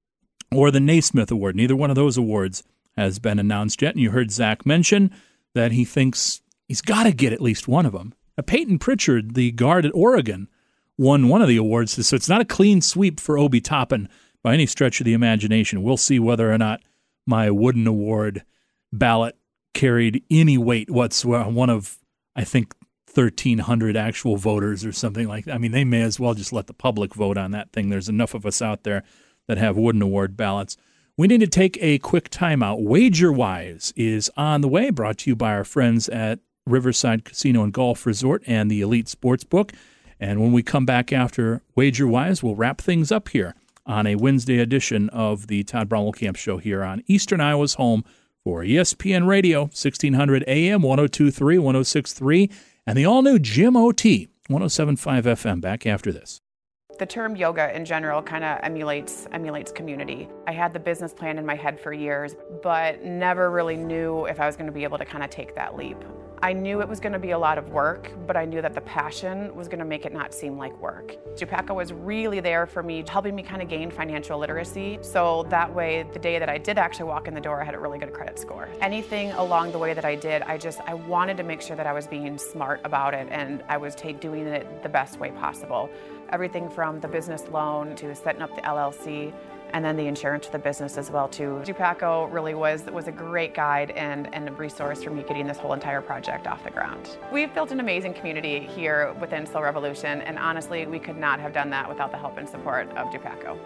or the Naismith Award. Neither one of those awards has been announced yet, and you heard Zach mention that he thinks he's got to get at least one of them. Peyton Pritchard, the guard at Oregon, won one of the awards, so it's not a clean sweep for Obi Toppin by any stretch of the imagination. We'll see whether or not my Wooden Award ballot carried any weight whatsoever. One of, I think, 1,300 actual voters or something like that. I mean, they may as well just let the public vote on that thing. There's enough of us out there that have Wooden Award ballots. We need to take a quick timeout. WagerWise is on the way, brought to you by our friends at Riverside Casino and Golf Resort and the Elite Sportsbook. And when we come back after WagerWise, we'll wrap things up here on a Wednesday edition of the Todd Brommelkamp Show here on Eastern Iowa's home for ESPN Radio, 1600 AM, 102.3, 106.3, and the all-new Jim OT, 107.5 FM. Back after this. The term yoga in general kind of emulates community. I had the business plan in my head for years, but never really knew if I was going to be able to kind of take that leap. I knew it was going to be a lot of work, but I knew that the passion was going to make it not seem like work. Dupaco was really there for me, helping me kind of gain financial literacy. So that way, the day that I did actually walk in the door, I had a really good credit score. Anything along the way that I did, I wanted to make sure that I was being smart about it and I was doing it the best way possible. Everything from the business loan to setting up the LLC, and then the insurance for the business as well too. Dupaco really was a great guide and a resource for me getting this whole entire project off the ground. We've built an amazing community here within Slow Revolution, and honestly, we could not have done that without the help and support of Dupaco.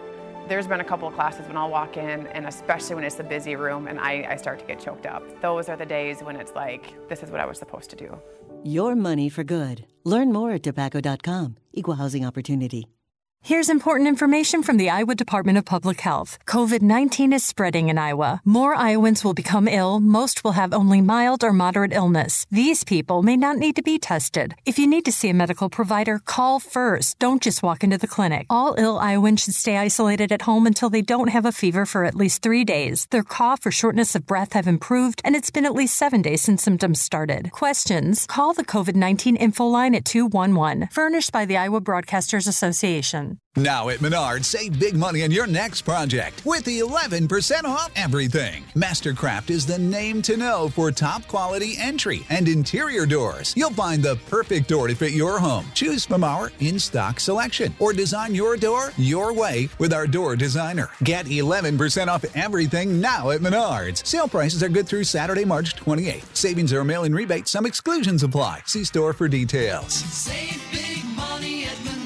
There's been a couple of classes when I'll walk in, and especially when it's the busy room, and I start to get choked up. Those are the days when it's like, this is what I was supposed to do. Your money for good. Learn more at tobacco.com. Equal housing opportunity. Here's important information from the Iowa Department of Public Health. COVID-19 is spreading in Iowa. More Iowans will become ill. Most will have only mild or moderate illness. These people may not need to be tested. If you need to see a medical provider, call first. Don't just walk into the clinic. All ill Iowans should stay isolated at home until they don't have a fever for at least 3 days. Their cough or shortness of breath have improved, and it's been at least 7 days since symptoms started. Questions? Call the COVID-19 info line at 211, furnished by the Iowa Broadcasters Association. Now at Menards, save big money on your next project with the 11% off everything. Mastercraft is the name to know for top quality entry and interior doors. You'll find the perfect door to fit your home. Choose from our in-stock selection or design your door your way with our door designer. Get 11% off everything now at Menards. Sale prices are good through Saturday, March 28th. Savings are mail-in rebate. Some exclusions apply. See store for details. Save big money at Menards.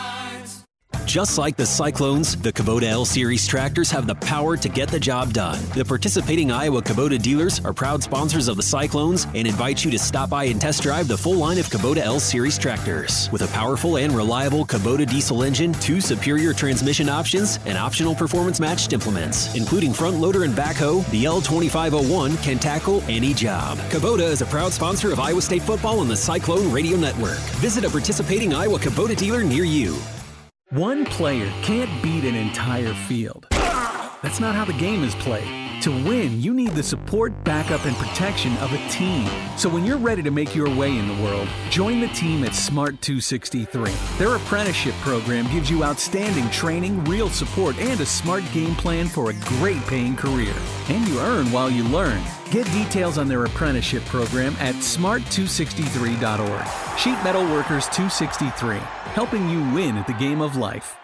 Just like the Cyclones, the Kubota L-Series tractors have the power to get the job done. The participating Iowa Kubota dealers are proud sponsors of the Cyclones and invite you to stop by and test drive the full line of Kubota L-Series tractors. With a powerful and reliable Kubota diesel engine, 2 superior transmission options, and optional performance-matched implements, including front loader and backhoe, the L2501 can tackle any job. Kubota is a proud sponsor of Iowa State football on the Cyclone Radio Network. Visit a participating Iowa Kubota dealer near you. One player can't beat an entire field. That's not how the game is played. To win, you need the support, backup, and protection of a team. So when you're ready to make your way in the world, join the team at Smart 263. Their apprenticeship program gives you outstanding training, real support, and a smart game plan for a great paying career. And you earn while you learn. Get details on their apprenticeship program at smart263.org. Sheet Metal Workers 263, helping you win at the game of life.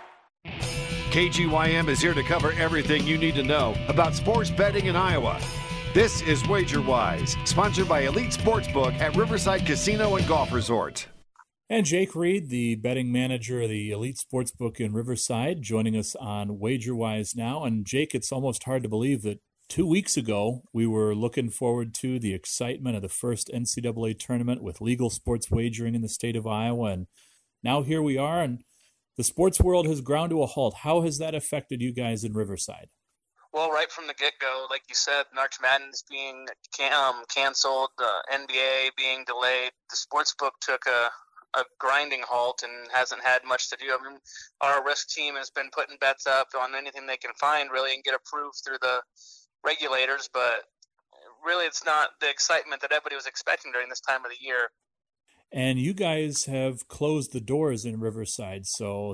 KGYM is here to cover everything you need to know about sports betting in Iowa. This is WagerWise, sponsored by Elite Sportsbook at Riverside Casino and Golf Resort. And Jake Reed, the betting manager of the Elite Sportsbook in Riverside, joining us on WagerWise now. And Jake, it's almost hard to believe that 2 weeks ago, we were looking forward to the excitement of the first NCAA tournament with legal sports wagering in the state of Iowa. And now here we are, and the sports world has ground to a halt. How has that affected you guys in Riverside? Well, right from the get-go, like you said, March Madness being canceled, the NBA being delayed, the sportsbook took a grinding halt and hasn't had much to do. I mean, our risk team has been putting bets up on anything they can find, really, and get approved through the regulators, but really it's not the excitement that everybody was expecting during this time of the year. And you guys have closed the doors in Riverside, so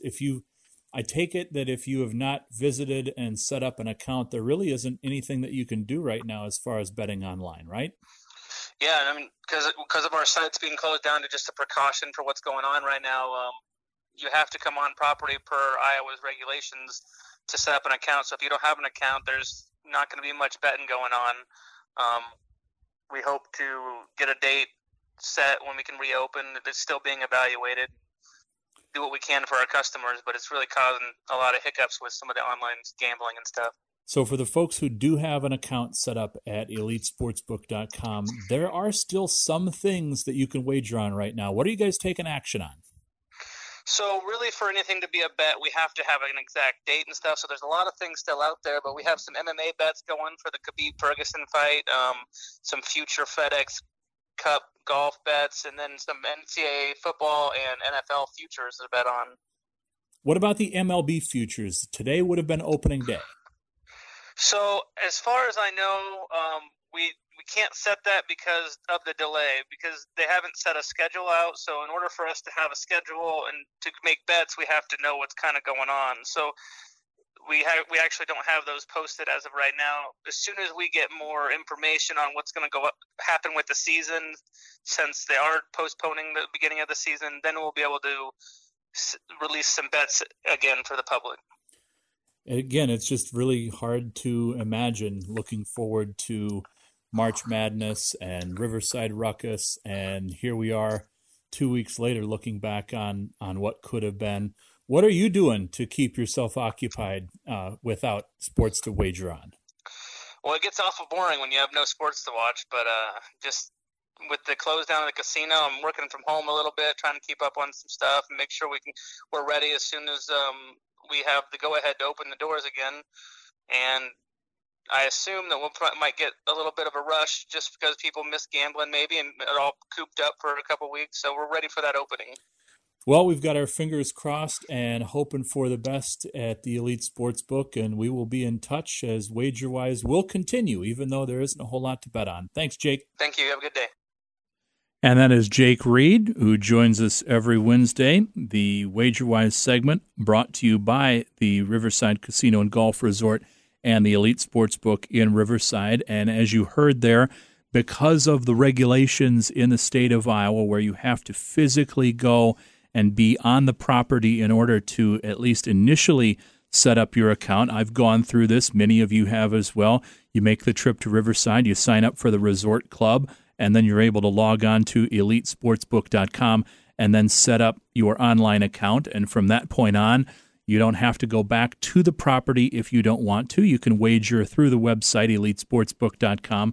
I take it that if you have not visited and set up an account, there really isn't anything that you can do right now as far as betting online, right? Yeah, I mean, because of our sites being closed down to just a precaution for what's going on right now, you have to come on property per Iowa's regulations to set up an account. So if you don't have an account, there's not going to be much betting going on. We hope to get a date set when we can reopen. It's still being evaluated. Do what we can for our customers, but it's really causing a lot of hiccups with some of the online gambling and stuff. So for the folks who do have an account set up at EliteSportsbook.com, there are still some things that you can wager on right now. What are you guys taking action on? So really for anything to be a bet, we have to have an exact date and stuff. So there's a lot of things still out there, but we have some MMA bets going for the Khabib-Ferguson fight, some future FedEx Cup golf bets, and then some NCAA football and NFL futures to bet on. What about the MLB futures? Today would have been opening day. So as far as I know, we can't set that because of the delay, because they haven't set a schedule out. So in order for us to have a schedule and to make bets, we have to know what's kind of going on. So we actually don't have those posted as of right now. As soon as we get more information on what's going to happen with the season, since they are postponing the beginning of the season, then we'll be able to release some bets again for the public. Again, it's just really hard to imagine looking forward to March Madness and Riverside Ruckus, and here we are 2 weeks later looking back on what could have been. what are you doing to keep yourself occupied without sports to wager on? Well, it gets awful boring when you have no sports to watch, but just with the close down of the casino, I'm working from home a little bit, trying to keep up on some stuff and make sure we're ready as soon as we have the go-ahead to open the doors again. And I assume that might get a little bit of a rush just because people miss gambling maybe and are all cooped up for a couple weeks. So we're ready for that opening. Well, we've got our fingers crossed and hoping for the best at the Elite Sportsbook, and we will be in touch as WagerWise will continue, even though there isn't a whole lot to bet on. Thanks, Jake. Thank you. Have a good day. And that is Jake Reed, who joins us every Wednesday. The WagerWise segment brought to you by the Riverside Casino and Golf Resort and the Elite Sportsbook in Riverside. And as you heard there, because of the regulations in the state of Iowa where you have to physically go and be on the property in order to at least initially set up your account. I've gone through this. Many of you have as well. You make the trip to Riverside, you sign up for the resort club, and then you're able to log on to elitesportsbook.com and then set up your online account. And from that point on, you don't have to go back to the property if you don't want to. You can wager through the website, elitesportsbook.com.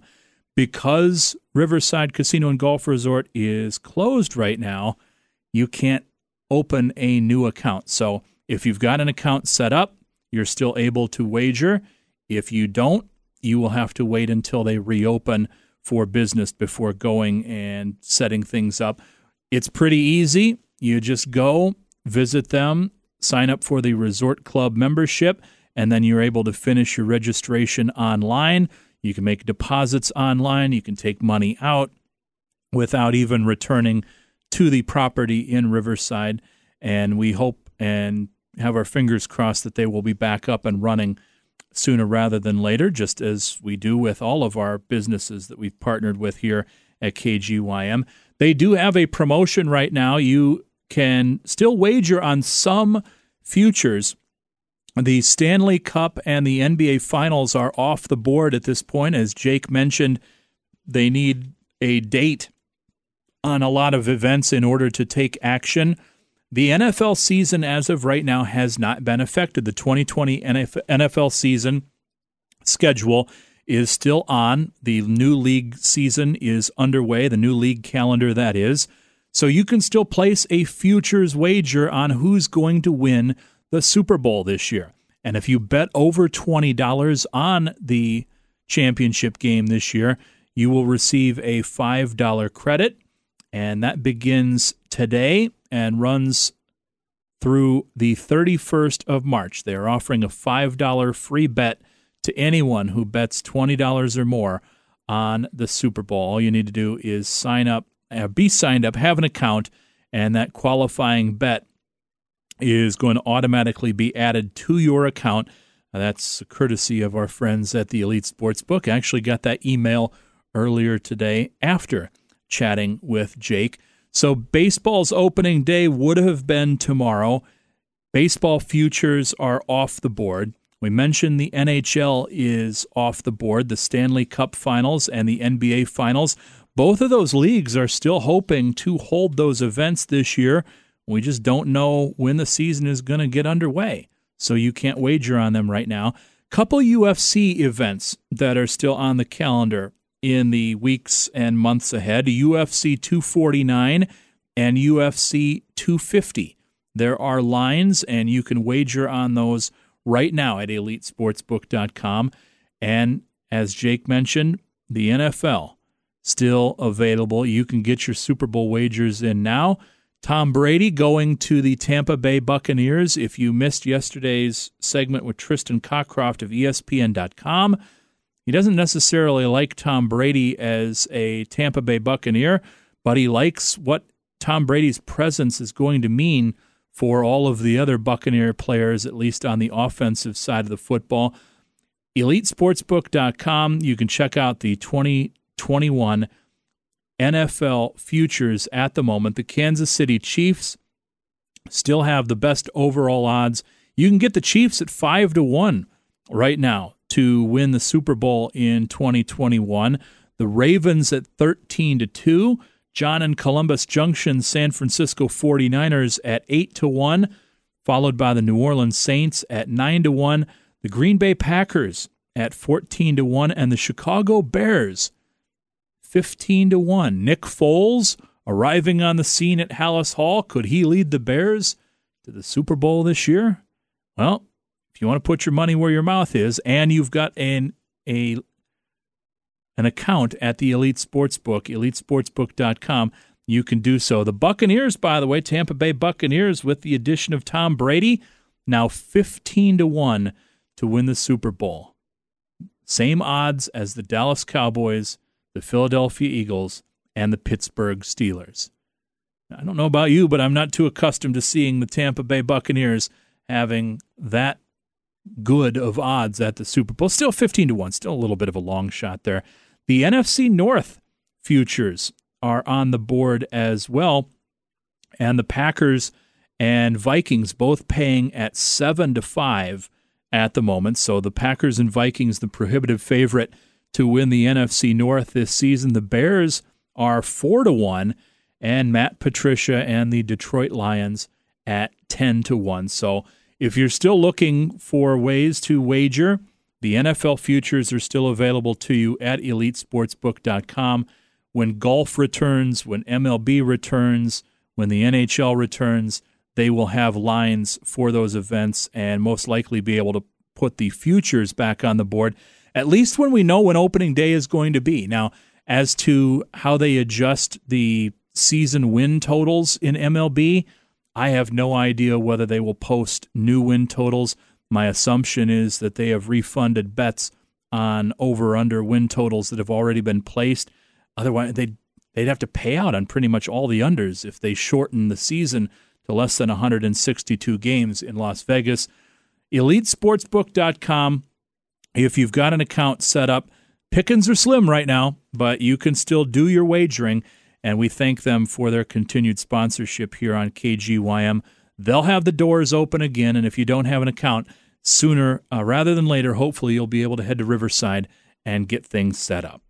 Because Riverside Casino and Golf Resort is closed right now, you can't open a new account. So if you've got an account set up, you're still able to wager. If you don't, you will have to wait until they reopen for business before going and setting things up. It's pretty easy. You just go, visit them, sign up for the Resort Club membership, and then you're able to finish your registration online. You can make deposits online. You can take money out without even returning to the property in Riverside, and we hope and have our fingers crossed that they will be back up and running sooner rather than later, just as we do with all of our businesses that we've partnered with here at KGYM. They do have a promotion right now. You can still wager on some futures. The Stanley Cup and the NBA Finals are off the board at this point. As Jake mentioned, they need a date on a lot of events in order to take action. The NFL season as of right now has not been affected. The 2020 NFL season schedule is still on. The new league season is underway, the new league calendar that is. So you can still place a futures wager on who's going to win the Super Bowl this year. And if you bet over $20 on the championship game this year, you will receive a $5 credit. And that begins today and runs through the 31st of March. They are offering a $5 free bet to anyone who bets $20 or more on the Super Bowl. All you need to do is sign up, be signed up, have an account, and that qualifying bet is going to automatically be added to your account. That's courtesy of our friends at the Elite Sportsbook. I actually got that email earlier today after chatting with Jake. So baseball's opening day would have been tomorrow. Baseball futures are off the board. We mentioned the NHL is off the board, the Stanley Cup Finals and the NBA Finals. Both of those leagues are still hoping to hold those events this year. We just don't know when the season is going to get underway, so you can't wager on them right now. Couple UFC events that are still on the calendar in the weeks and months ahead, UFC 249 and UFC 250. There are lines, and you can wager on those right now at elitesportsbook.com. And as Jake mentioned, the NFL still available. You can get your Super Bowl wagers in now. Tom Brady going to the Tampa Bay Buccaneers. If you missed yesterday's segment with Tristan Cockcroft of ESPN.com, he doesn't necessarily like Tom Brady as a Tampa Bay Buccaneer, but he likes what Tom Brady's presence is going to mean for all of the other Buccaneer players, at least on the offensive side of the football. EliteSportsbook.com, you can check out the 2021 NFL futures at the moment. The Kansas City Chiefs still have the best overall odds. You can get the Chiefs at 5-1 right now to win the Super Bowl in 2021. The Ravens at 13-2. John in Columbus Junction, San Francisco 49ers at 8-1. followed by the New Orleans Saints at 9-1, the Green Bay Packers at 14-1, and the Chicago Bears 15-1. Nick Foles arriving on the scene at Hallis Hall. Could he lead the Bears to the Super Bowl this year? Well, if you want to put your money where your mouth is, and you've got an account at the Elite Sportsbook, elitesportsbook.com, you can do so. The Buccaneers, by the way, Tampa Bay Buccaneers, with the addition of Tom Brady, now 15-1 to win the Super Bowl. Same odds as the Dallas Cowboys, the Philadelphia Eagles, and the Pittsburgh Steelers. I don't know about you, but I'm not too accustomed to seeing the Tampa Bay Buccaneers having that good of odds at the Super Bowl. Still 15-1, still a little bit of a long shot there. The NFC North futures are on the board as well, and the Packers and Vikings both paying at 7-5 at the moment. So the Packers and Vikings, the prohibitive favorite to win the NFC North this season. The Bears are 4-1, and Matt Patricia and the Detroit Lions at 10-1. So if you're still looking for ways to wager, the NFL futures are still available to you at elitesportsbook.com. When golf returns, when MLB returns, when the NHL returns, they will have lines for those events and most likely be able to put the futures back on the board, at least when we know when opening day is going to be. Now, as to how they adjust the season win totals in MLB, I have no idea whether they will post new win totals. My assumption is that they have refunded bets on over-under win totals that have already been placed. Otherwise, they'd have to pay out on pretty much all the unders if they shorten the season to less than 162 games in Las Vegas. EliteSportsbook.com. If you've got an account set up, pickings are slim right now, but you can still do your wagering, and we thank them for their continued sponsorship here on KGYM. They'll have the doors open again, and if you don't have an account, sooner rather than later, hopefully you'll be able to head to Riverside and get things set up.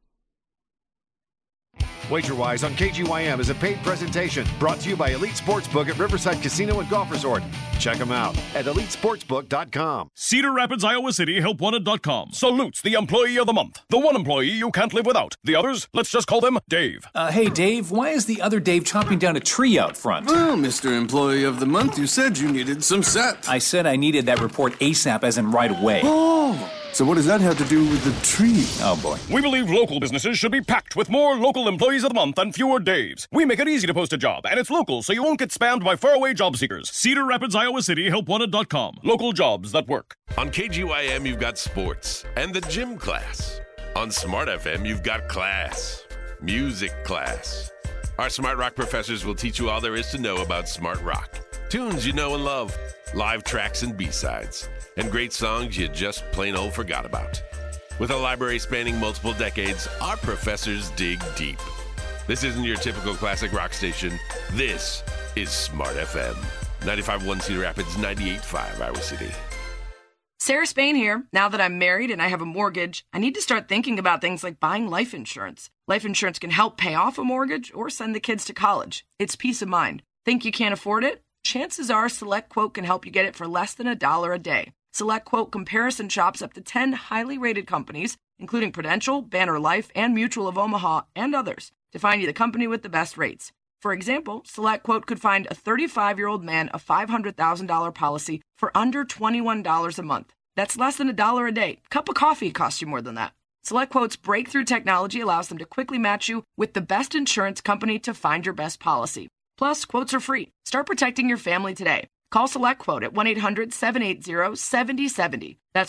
WagerWise on KGYM is a paid presentation brought to you by Elite Sportsbook at Riverside Casino and Golf Resort. Check them out at elitesportsbook.com. Cedar Rapids, Iowa City, HelpWanted.com salutes the employee of the month. The one employee you can't live without. The others, let's just call them Dave. Hey, Dave, why is the other Dave chopping down a tree out front? Well, Mr. Employee of the Month, you said you needed some sets. I said I needed that report ASAP, as in right away. Oh, so what does that have to do with the tree? Oh, boy. We believe local businesses should be packed with more local employees of the month and fewer Daves. We make it easy to post a job, and it's local, so you won't get spammed by faraway job seekers. Cedar Rapids, Iowa City, HelpWanted.com. Local jobs that work. On KGYM, you've got sports and the gym class. On Smart FM, you've got class, music class. Our Smart Rock professors will teach you all there is to know about Smart Rock. Tunes you know and love, live tracks and B-sides, and great songs you just plain old forgot about. With a library spanning multiple decades, our professors dig deep. This isn't your typical classic rock station. This is Smart FM. 95.1 Cedar Rapids, 98.5 Iowa City. Sarah Spain here. Now that I'm married and I have a mortgage, I need to start thinking about things like buying life insurance. Life insurance can help pay off a mortgage or send the kids to college. It's peace of mind. Think you can't afford it? Chances are SelectQuote can help you get it for less than $1 a day. SelectQuote comparison shops up to 10 highly rated companies, including Prudential, Banner Life, and Mutual of Omaha, and others, to find you the company with the best rates. For example, SelectQuote could find a 35-year-old man a $500,000 policy for under $21 a month. That's less than $1 a day. Cup of coffee costs you more than that. SelectQuote's breakthrough technology allows them to quickly match you with the best insurance company to find your best policy. Plus, quotes are free. Start protecting your family today. Call SelectQuote at 1-800-780-7070. That's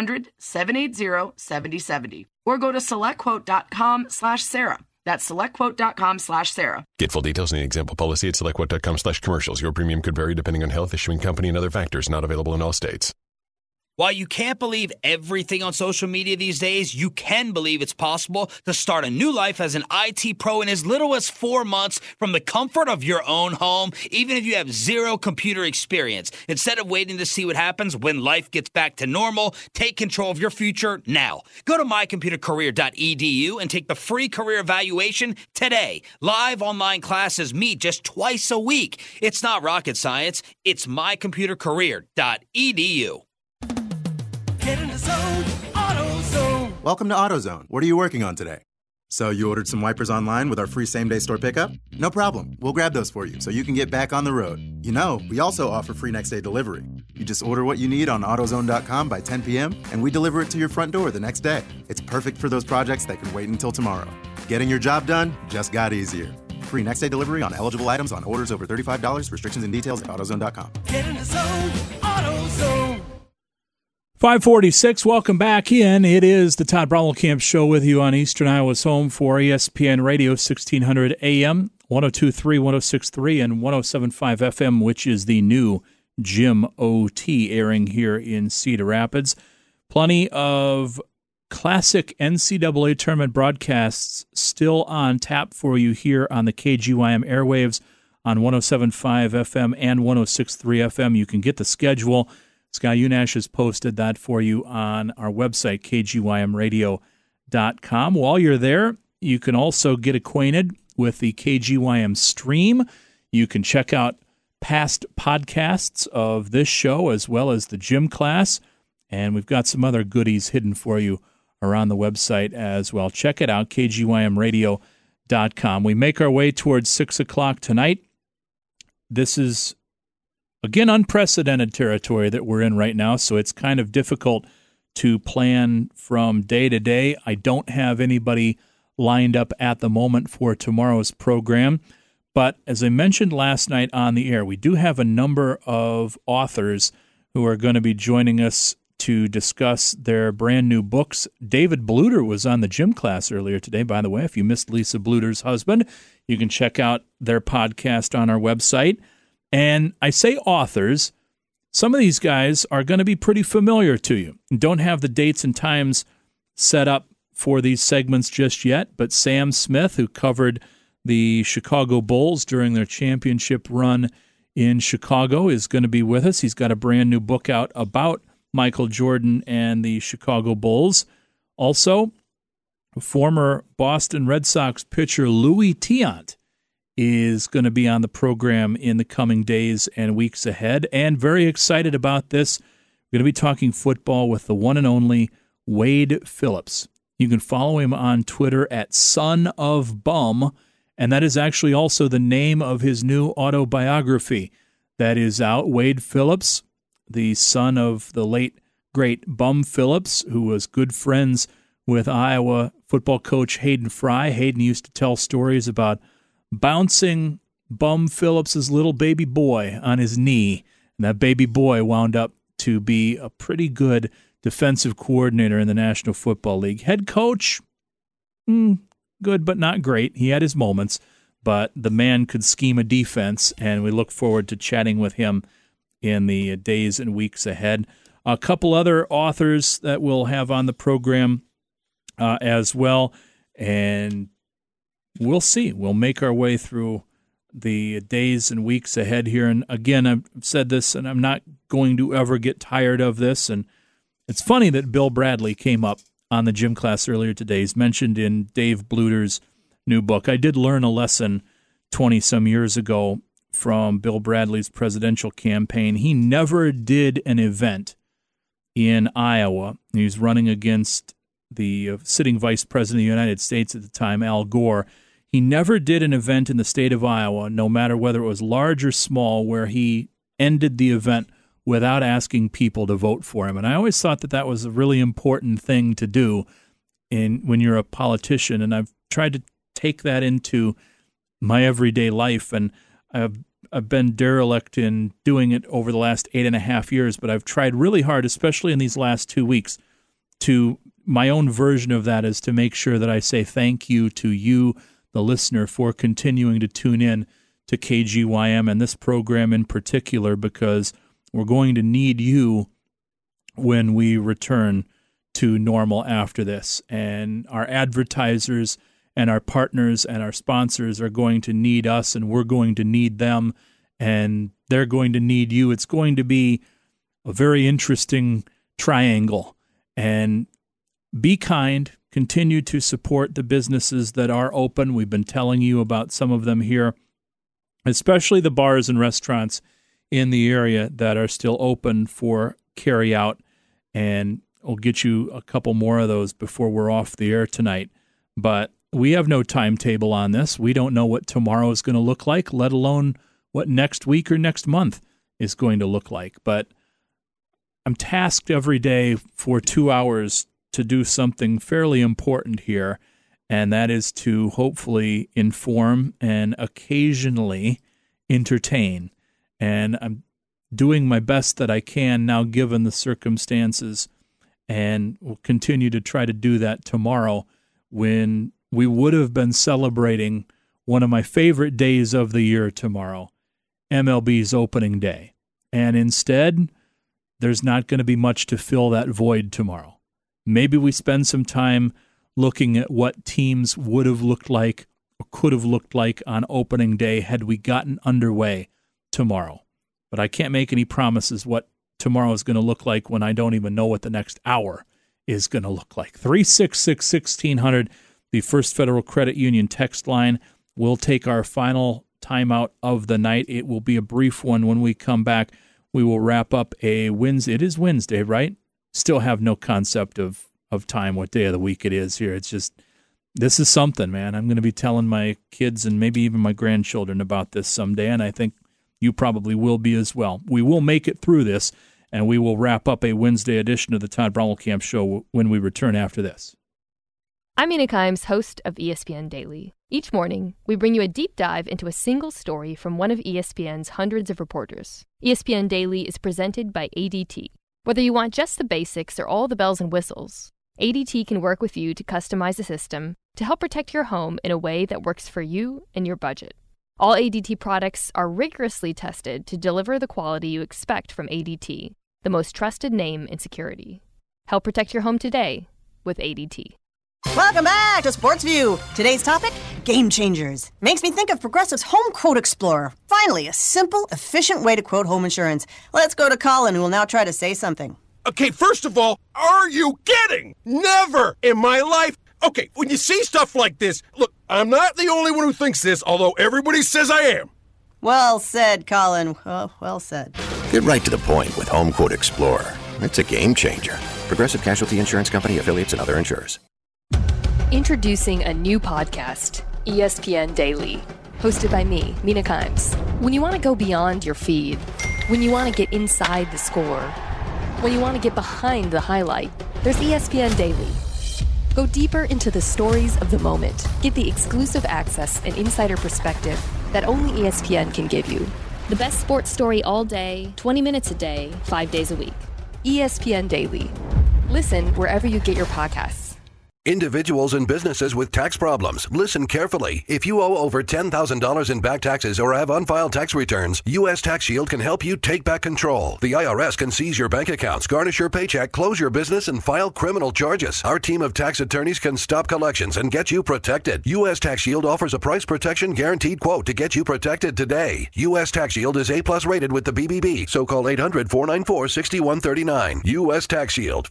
1-800-780-7070. Or go to SelectQuote.com/Sarah. That's SelectQuote.com/Sarah. Get full details in the example policy at SelectQuote.com/commercials. Your premium could vary depending on health, issuing company, and other factors. Not available in all states. While you can't believe everything on social media these days, you can believe it's possible to start a new life as an IT pro in as little as 4 months from the comfort of your own home, even if you have zero computer experience. Instead of waiting to see what happens when life gets back to normal, take control of your future now. Go to mycomputercareer.edu and take the free career evaluation today. Live online classes meet just twice a week. It's not rocket science. It's mycomputercareer.edu. Get in the zone, AutoZone. Welcome to AutoZone. What are you working on today? So you ordered some wipers online with our free same-day store pickup? No problem. We'll grab those for you so you can get back on the road. You know, we also offer free next-day delivery. You just order what you need on AutoZone.com by 10 p.m., and we deliver it to your front door the next day. It's perfect for those projects that can wait until tomorrow. Getting your job done just got easier. Free next-day delivery on eligible items on orders over $35. Restrictions and details at AutoZone.com. Get in the zone, AutoZone. 546, welcome back in. It is the Todd Brommelkamp Show with you on Eastern Iowa's home for ESPN Radio, 1600 AM, 102.3, 106.3, and 107.5 FM, which is the new Jim OT airing here in Cedar Rapids. Plenty of classic NCAA tournament broadcasts still on tap for you here on the KGYM airwaves on 107.5 FM and 106.3 FM. You can get the schedule. Sky Unash has posted that for you on our website, kgymradio.com. While you're there, you can also get acquainted with the KGYM stream. You can check out past podcasts of this show as well as the gym class, and we've got some other goodies hidden for you around the website as well. Check it out, kgymradio.com. We make our way towards 6 o'clock tonight. This is again, unprecedented territory that we're in right now, so it's kind of difficult to plan from day to day. I don't have anybody lined up at the moment for tomorrow's program, but as I mentioned last night on the air, we do have a number of authors who are going to be joining us to discuss their brand new books. David Bluter was on the gym class earlier today, by the way. If you missed Lisa Bluter's husband, you can check out their podcast on our website. And I say authors, some of these guys are going to be pretty familiar to you. Don't have the dates and times set up for these segments just yet, but Sam Smith, who covered the Chicago Bulls during their championship run in Chicago, is going to be with us. He's got a brand new book out about Michael Jordan and the Chicago Bulls. Also, former Boston Red Sox pitcher Louis Tiant is going to be on the program in the coming days and weeks ahead, and very excited about this. We're going to be talking football with the one and only Wade Phillips. You can follow him on Twitter at Son of Bum, and that is actually also the name of his new autobiography that is out. Wade Phillips, the son of the late, great Bum Phillips, who was good friends with Iowa football coach Hayden Fry. Hayden used to tell stories about bouncing Bum Phillips' little baby boy on his knee, and that baby boy wound up to be a pretty good defensive coordinator in the National Football League. Head coach, good but not great. He had his moments, but the man could scheme a defense, and we look forward to chatting with him in the days and weeks ahead. A couple other authors that we'll have on the program as well, and we'll see. We'll make our way through the days and weeks ahead here. And again, I've said this, and I'm not going to ever get tired of this. And it's funny that Bill Bradley came up on the gym class earlier today. He's mentioned in Dave Bluter's new book. I did learn a lesson 20-some years ago from Bill Bradley's presidential campaign. He never did an event in Iowa. He was running against the sitting vice president of the United States at the time, Al Gore. He never did an event in the state of Iowa, no matter whether it was large or small, where he ended the event without asking people to vote for him. And I always thought that that was a really important thing to do when you're a politician. And I've tried to take that into my everyday life. And I've been derelict in doing it over the last 8.5 years, but I've tried really hard, especially in these last 2 weeks, to my own version of that is to make sure that I say thank you to you, the listener, for continuing to tune in to KGYM and this program in particular, because we're going to need you when we return to normal after this. And our advertisers and our partners and our sponsors are going to need us, and we're going to need them, and they're going to need you. It's going to be a very interesting triangle. And be kind. Continue to support the businesses that are open. We've been telling you about some of them here, especially the bars and restaurants in the area that are still open for carry out. And we'll get you a couple more of those before we're off the air tonight. But we have no timetable on this. We don't know what tomorrow is going to look like, let alone what next week or next month is going to look like. But I'm tasked every day for 2 hours to do something fairly important here, and that is to hopefully inform and occasionally entertain. And I'm doing my best that I can now given the circumstances, and will continue to try to do that tomorrow when we would have been celebrating one of my favorite days of the year tomorrow, MLB's opening day. And instead, there's not going to be much to fill that void tomorrow. Maybe we spend some time looking at what teams would have looked like or could have looked like on opening day had we gotten underway tomorrow. But I can't make any promises what tomorrow is going to look like when I don't even know what the next hour is going to look like. 366-1600, the First Federal Credit Union text line. We'll take our final timeout of the night. It will be a brief one. When we come back, we will wrap up a Wednesday. It is Wednesday, right? Still have no concept of time, what day of the week it is here. It's just, this is something, man. I'm going to be telling my kids and maybe even my grandchildren about this someday, and I think you probably will be as well. We will make it through this, and we will wrap up a Wednesday edition of the Todd Brommelkamp Show when we return after this. I'm Mina Kimes, host of ESPN Daily. Each morning, we bring you a deep dive into a single story from one of ESPN's hundreds of reporters. ESPN Daily is presented by ADT. Whether you want just the basics or all the bells and whistles, ADT can work with you to customize a system to help protect your home in a way that works for you and your budget. All ADT products are rigorously tested to deliver the quality you expect from ADT, the most trusted name in security. Help protect your home today with ADT. Welcome back to Sports View. Today's topic, game changers. Makes me think of Progressive's Home Quote Explorer. Finally, a simple, efficient way to quote home insurance. Let's go to Colin, who will now try to say something. Okay, first of all, are you kidding? Never in my life. Okay, when you see stuff like this, look, I'm not the only one who thinks this, although everybody says I am. Well said, Colin. Well said. Get right to the point with Home Quote Explorer. It's a game changer. Progressive Casualty Insurance Company, affiliates, and other insurers. Introducing a new podcast, ESPN Daily, hosted by me, Mina Kimes. When you want to go beyond your feed, when you want to get inside the score, when you want to get behind the highlight, there's ESPN Daily. Go deeper into the stories of the moment. Get the exclusive access and insider perspective that only ESPN can give you. The best sports story all day, 20 minutes a day, 5 days a week. ESPN Daily. Listen wherever you get your podcasts. Individuals and businesses with tax problems, listen carefully. If you owe over $10,000 in back taxes or have unfiled tax returns, U.S. Tax Shield can help you take back control. The IRS can seize your bank accounts, garnish your paycheck, close your business, and file criminal charges. Our team of tax attorneys can stop collections and get you protected. U.S. Tax Shield offers a price protection guaranteed quote to get you protected today. U.S. Tax Shield is A+ rated with the BBB, so call 800-494-6139. U.S. Tax Shield,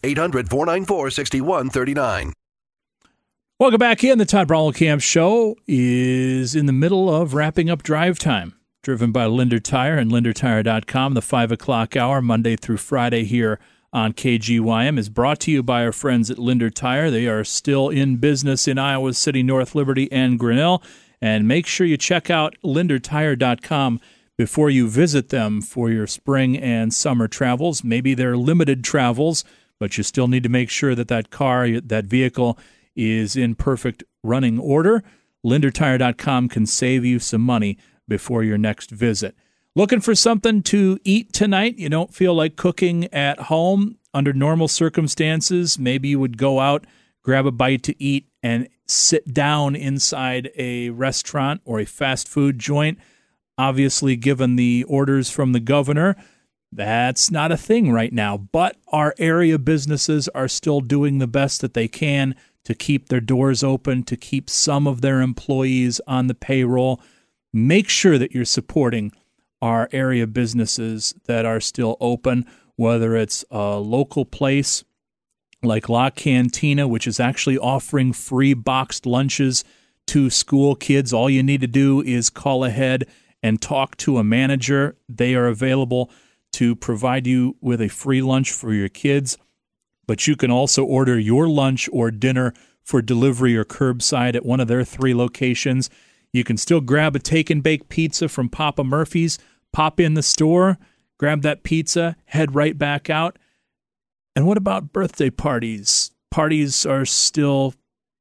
800-494-6139. Welcome back in. The Todd Brommelkamp Show is in the middle of wrapping up drive time, driven by Linder Tire and LinderTire.com. The 5 o'clock hour, Monday through Friday here on KGYM, is brought to you by our friends at Linder Tire. They are still in business in Iowa City, North Liberty, and Grinnell. And make sure you check out LinderTire.com before you visit them for your spring and summer travels. Maybe they're limited travels, but you still need to make sure that that car, that vehicle, is in perfect running order. LinderTire.com can save you some money before your next visit. Looking for something to eat tonight? You don't feel like cooking at home under normal circumstances? Maybe you would go out, grab a bite to eat, and sit down inside a restaurant or a fast food joint. Obviously, given the orders from the governor, That's not a thing right now, but our area businesses are still doing the best that they can to keep their doors open, to keep some of their employees on the payroll. Make sure that you're supporting our area businesses that are still open, whether it's a local place like La Cantina, which is actually offering free boxed lunches to school kids. All you need to do is call ahead and talk to a manager. They are available to provide you with a free lunch for your kids, but you can also order your lunch or dinner for delivery or curbside at one of their 3 locations. You can still grab a take-and-bake pizza from Papa Murphy's, pop in the store, grab that pizza, head right back out. And what about birthday parties? Parties are still,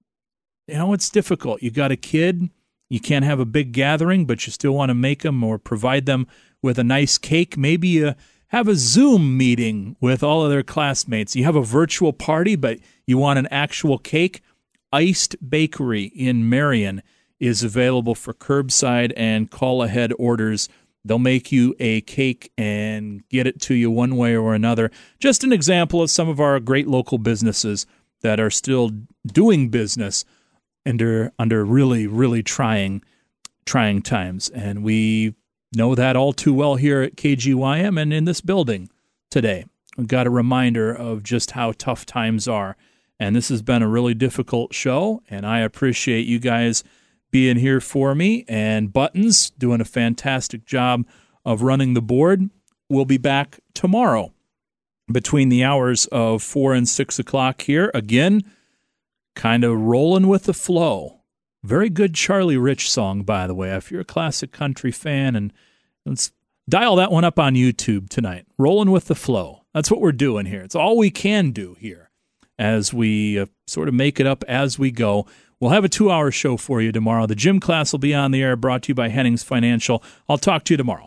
it's difficult. You got a kid, you can't have a big gathering, but you still want to make them or provide them with a nice cake. Maybe you have a Zoom meeting with all of their classmates. You have a virtual party, but you want an actual cake. Iced Bakery in Marion is available for curbside and call-ahead orders. They'll make you a cake and get it to you one way or another. Just an example of some of our great local businesses that are still doing business under really, really trying times. And we know that all too well here at KGYM and in this building today. We've got a reminder of just how tough times are. And this has been a really difficult show, and I appreciate you guys being here for me, and Buttons doing a fantastic job of running the board. We'll be back tomorrow between the hours of 4 and 6 o'clock here. Again, kind of rolling with the flow. Very good Charlie Rich song, by the way. If you're a classic country fan, and let's dial that one up on YouTube tonight. Rolling with the flow. That's what we're doing here. It's all we can do here as we sort of make it up as we go. We'll have a 2-hour show for you tomorrow. The gym class will be on the air, brought to you by Hennings Financial. I'll talk to you tomorrow.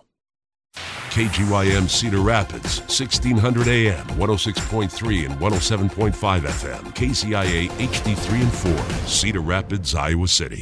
KGYM Cedar Rapids, 1600 AM, 106.3 and 107.5 FM. KCIA HD3 and 4, Cedar Rapids, Iowa City.